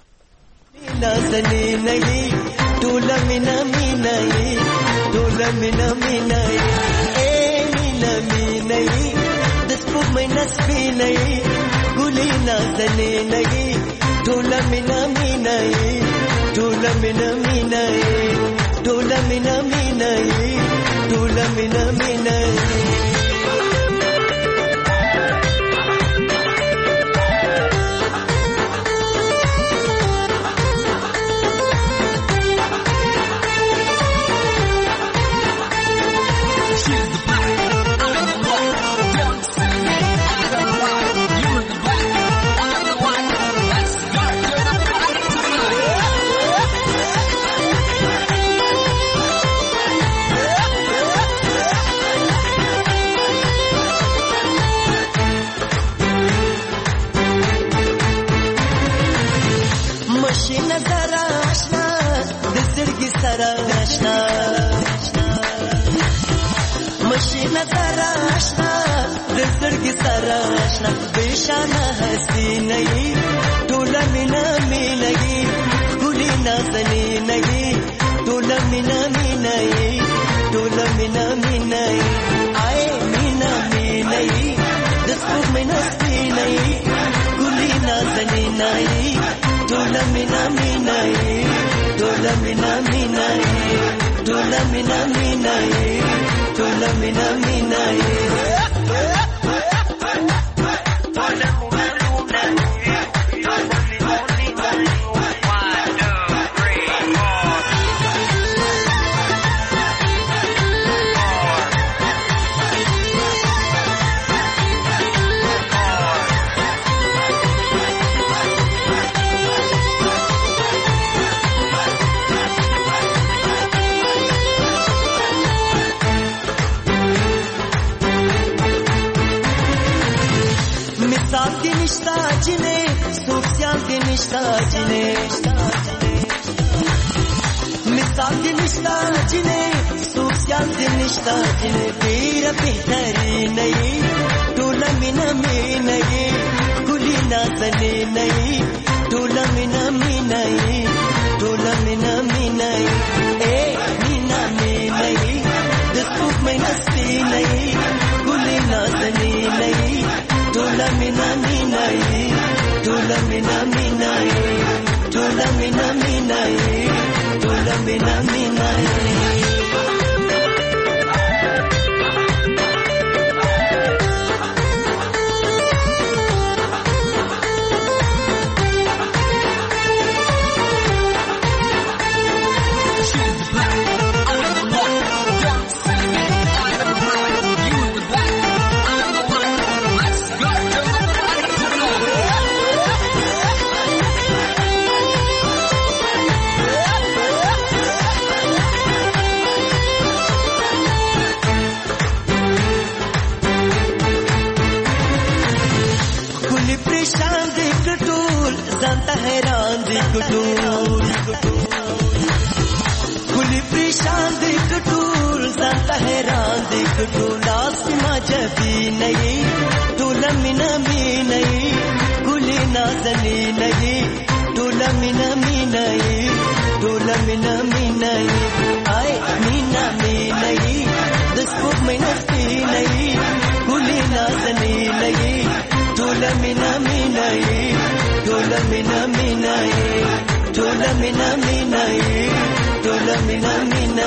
Dola mina minai, mina minai, daspo mina spinai, gulina zane nai. Dola mina minai, dola mina minai, dola mina minai, dola mina minai. مشينا تراشنا دزرگ سراشنا بشانا حسینی دولا منا مینی گلینا زنینی دولا منا مینی دولا منا مینی آئے مینا مینی دسپوک منا سینی گلینا زنینی دولا منا مینی دولا منا مینی دولا منا مینی دولا منا مینی مثال دی نشتا جنے سوسیال دی نشتا جنے پیر بہتری نئی ٹولا مینا مینئی گلی نازنی نئی ٹولا مینا مینئی ٹولا مینا مینئی اے مینا مینئی دسوک مینا سی نئی گلی نازنی نئی ٹولا مینا مینئی ٹولا مینا مینئی ټوله مینا مینای ټوله مینا مینای ځانته حیران دی کټول ګلې پریشان دی کټول ځانته حیران دی کټول لاس ما جبي نه ټول مینا مینا ګلې نازنې نه ټول مینا مینا ټول مینا مینا آی مینا مینا د سپوږ مینا سپینې ګلې نازنې نه ټول مینا مینا ټول مینا مینا ټول مینا مینا ټول مینا مینا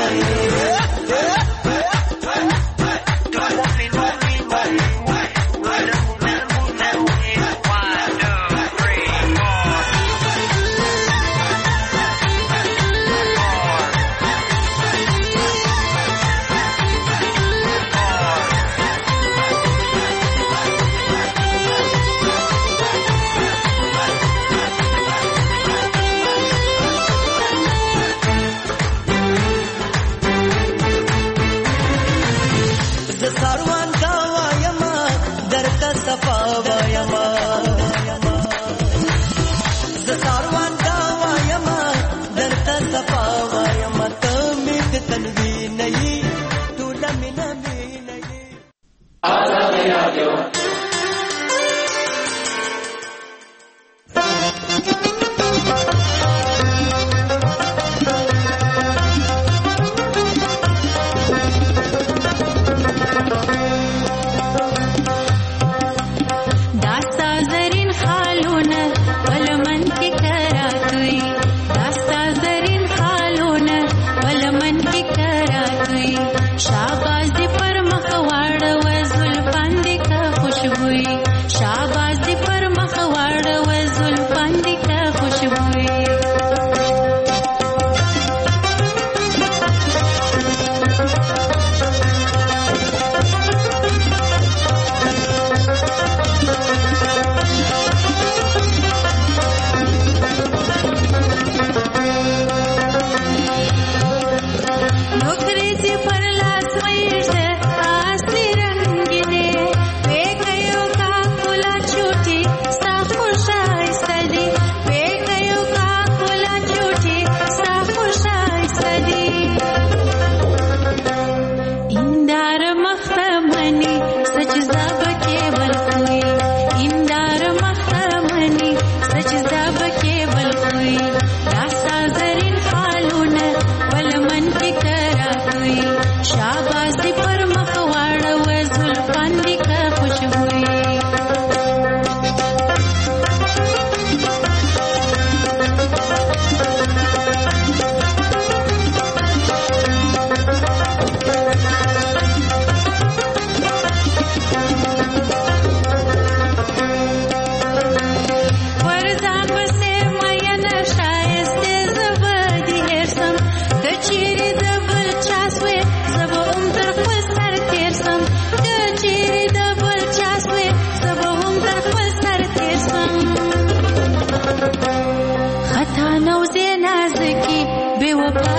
Be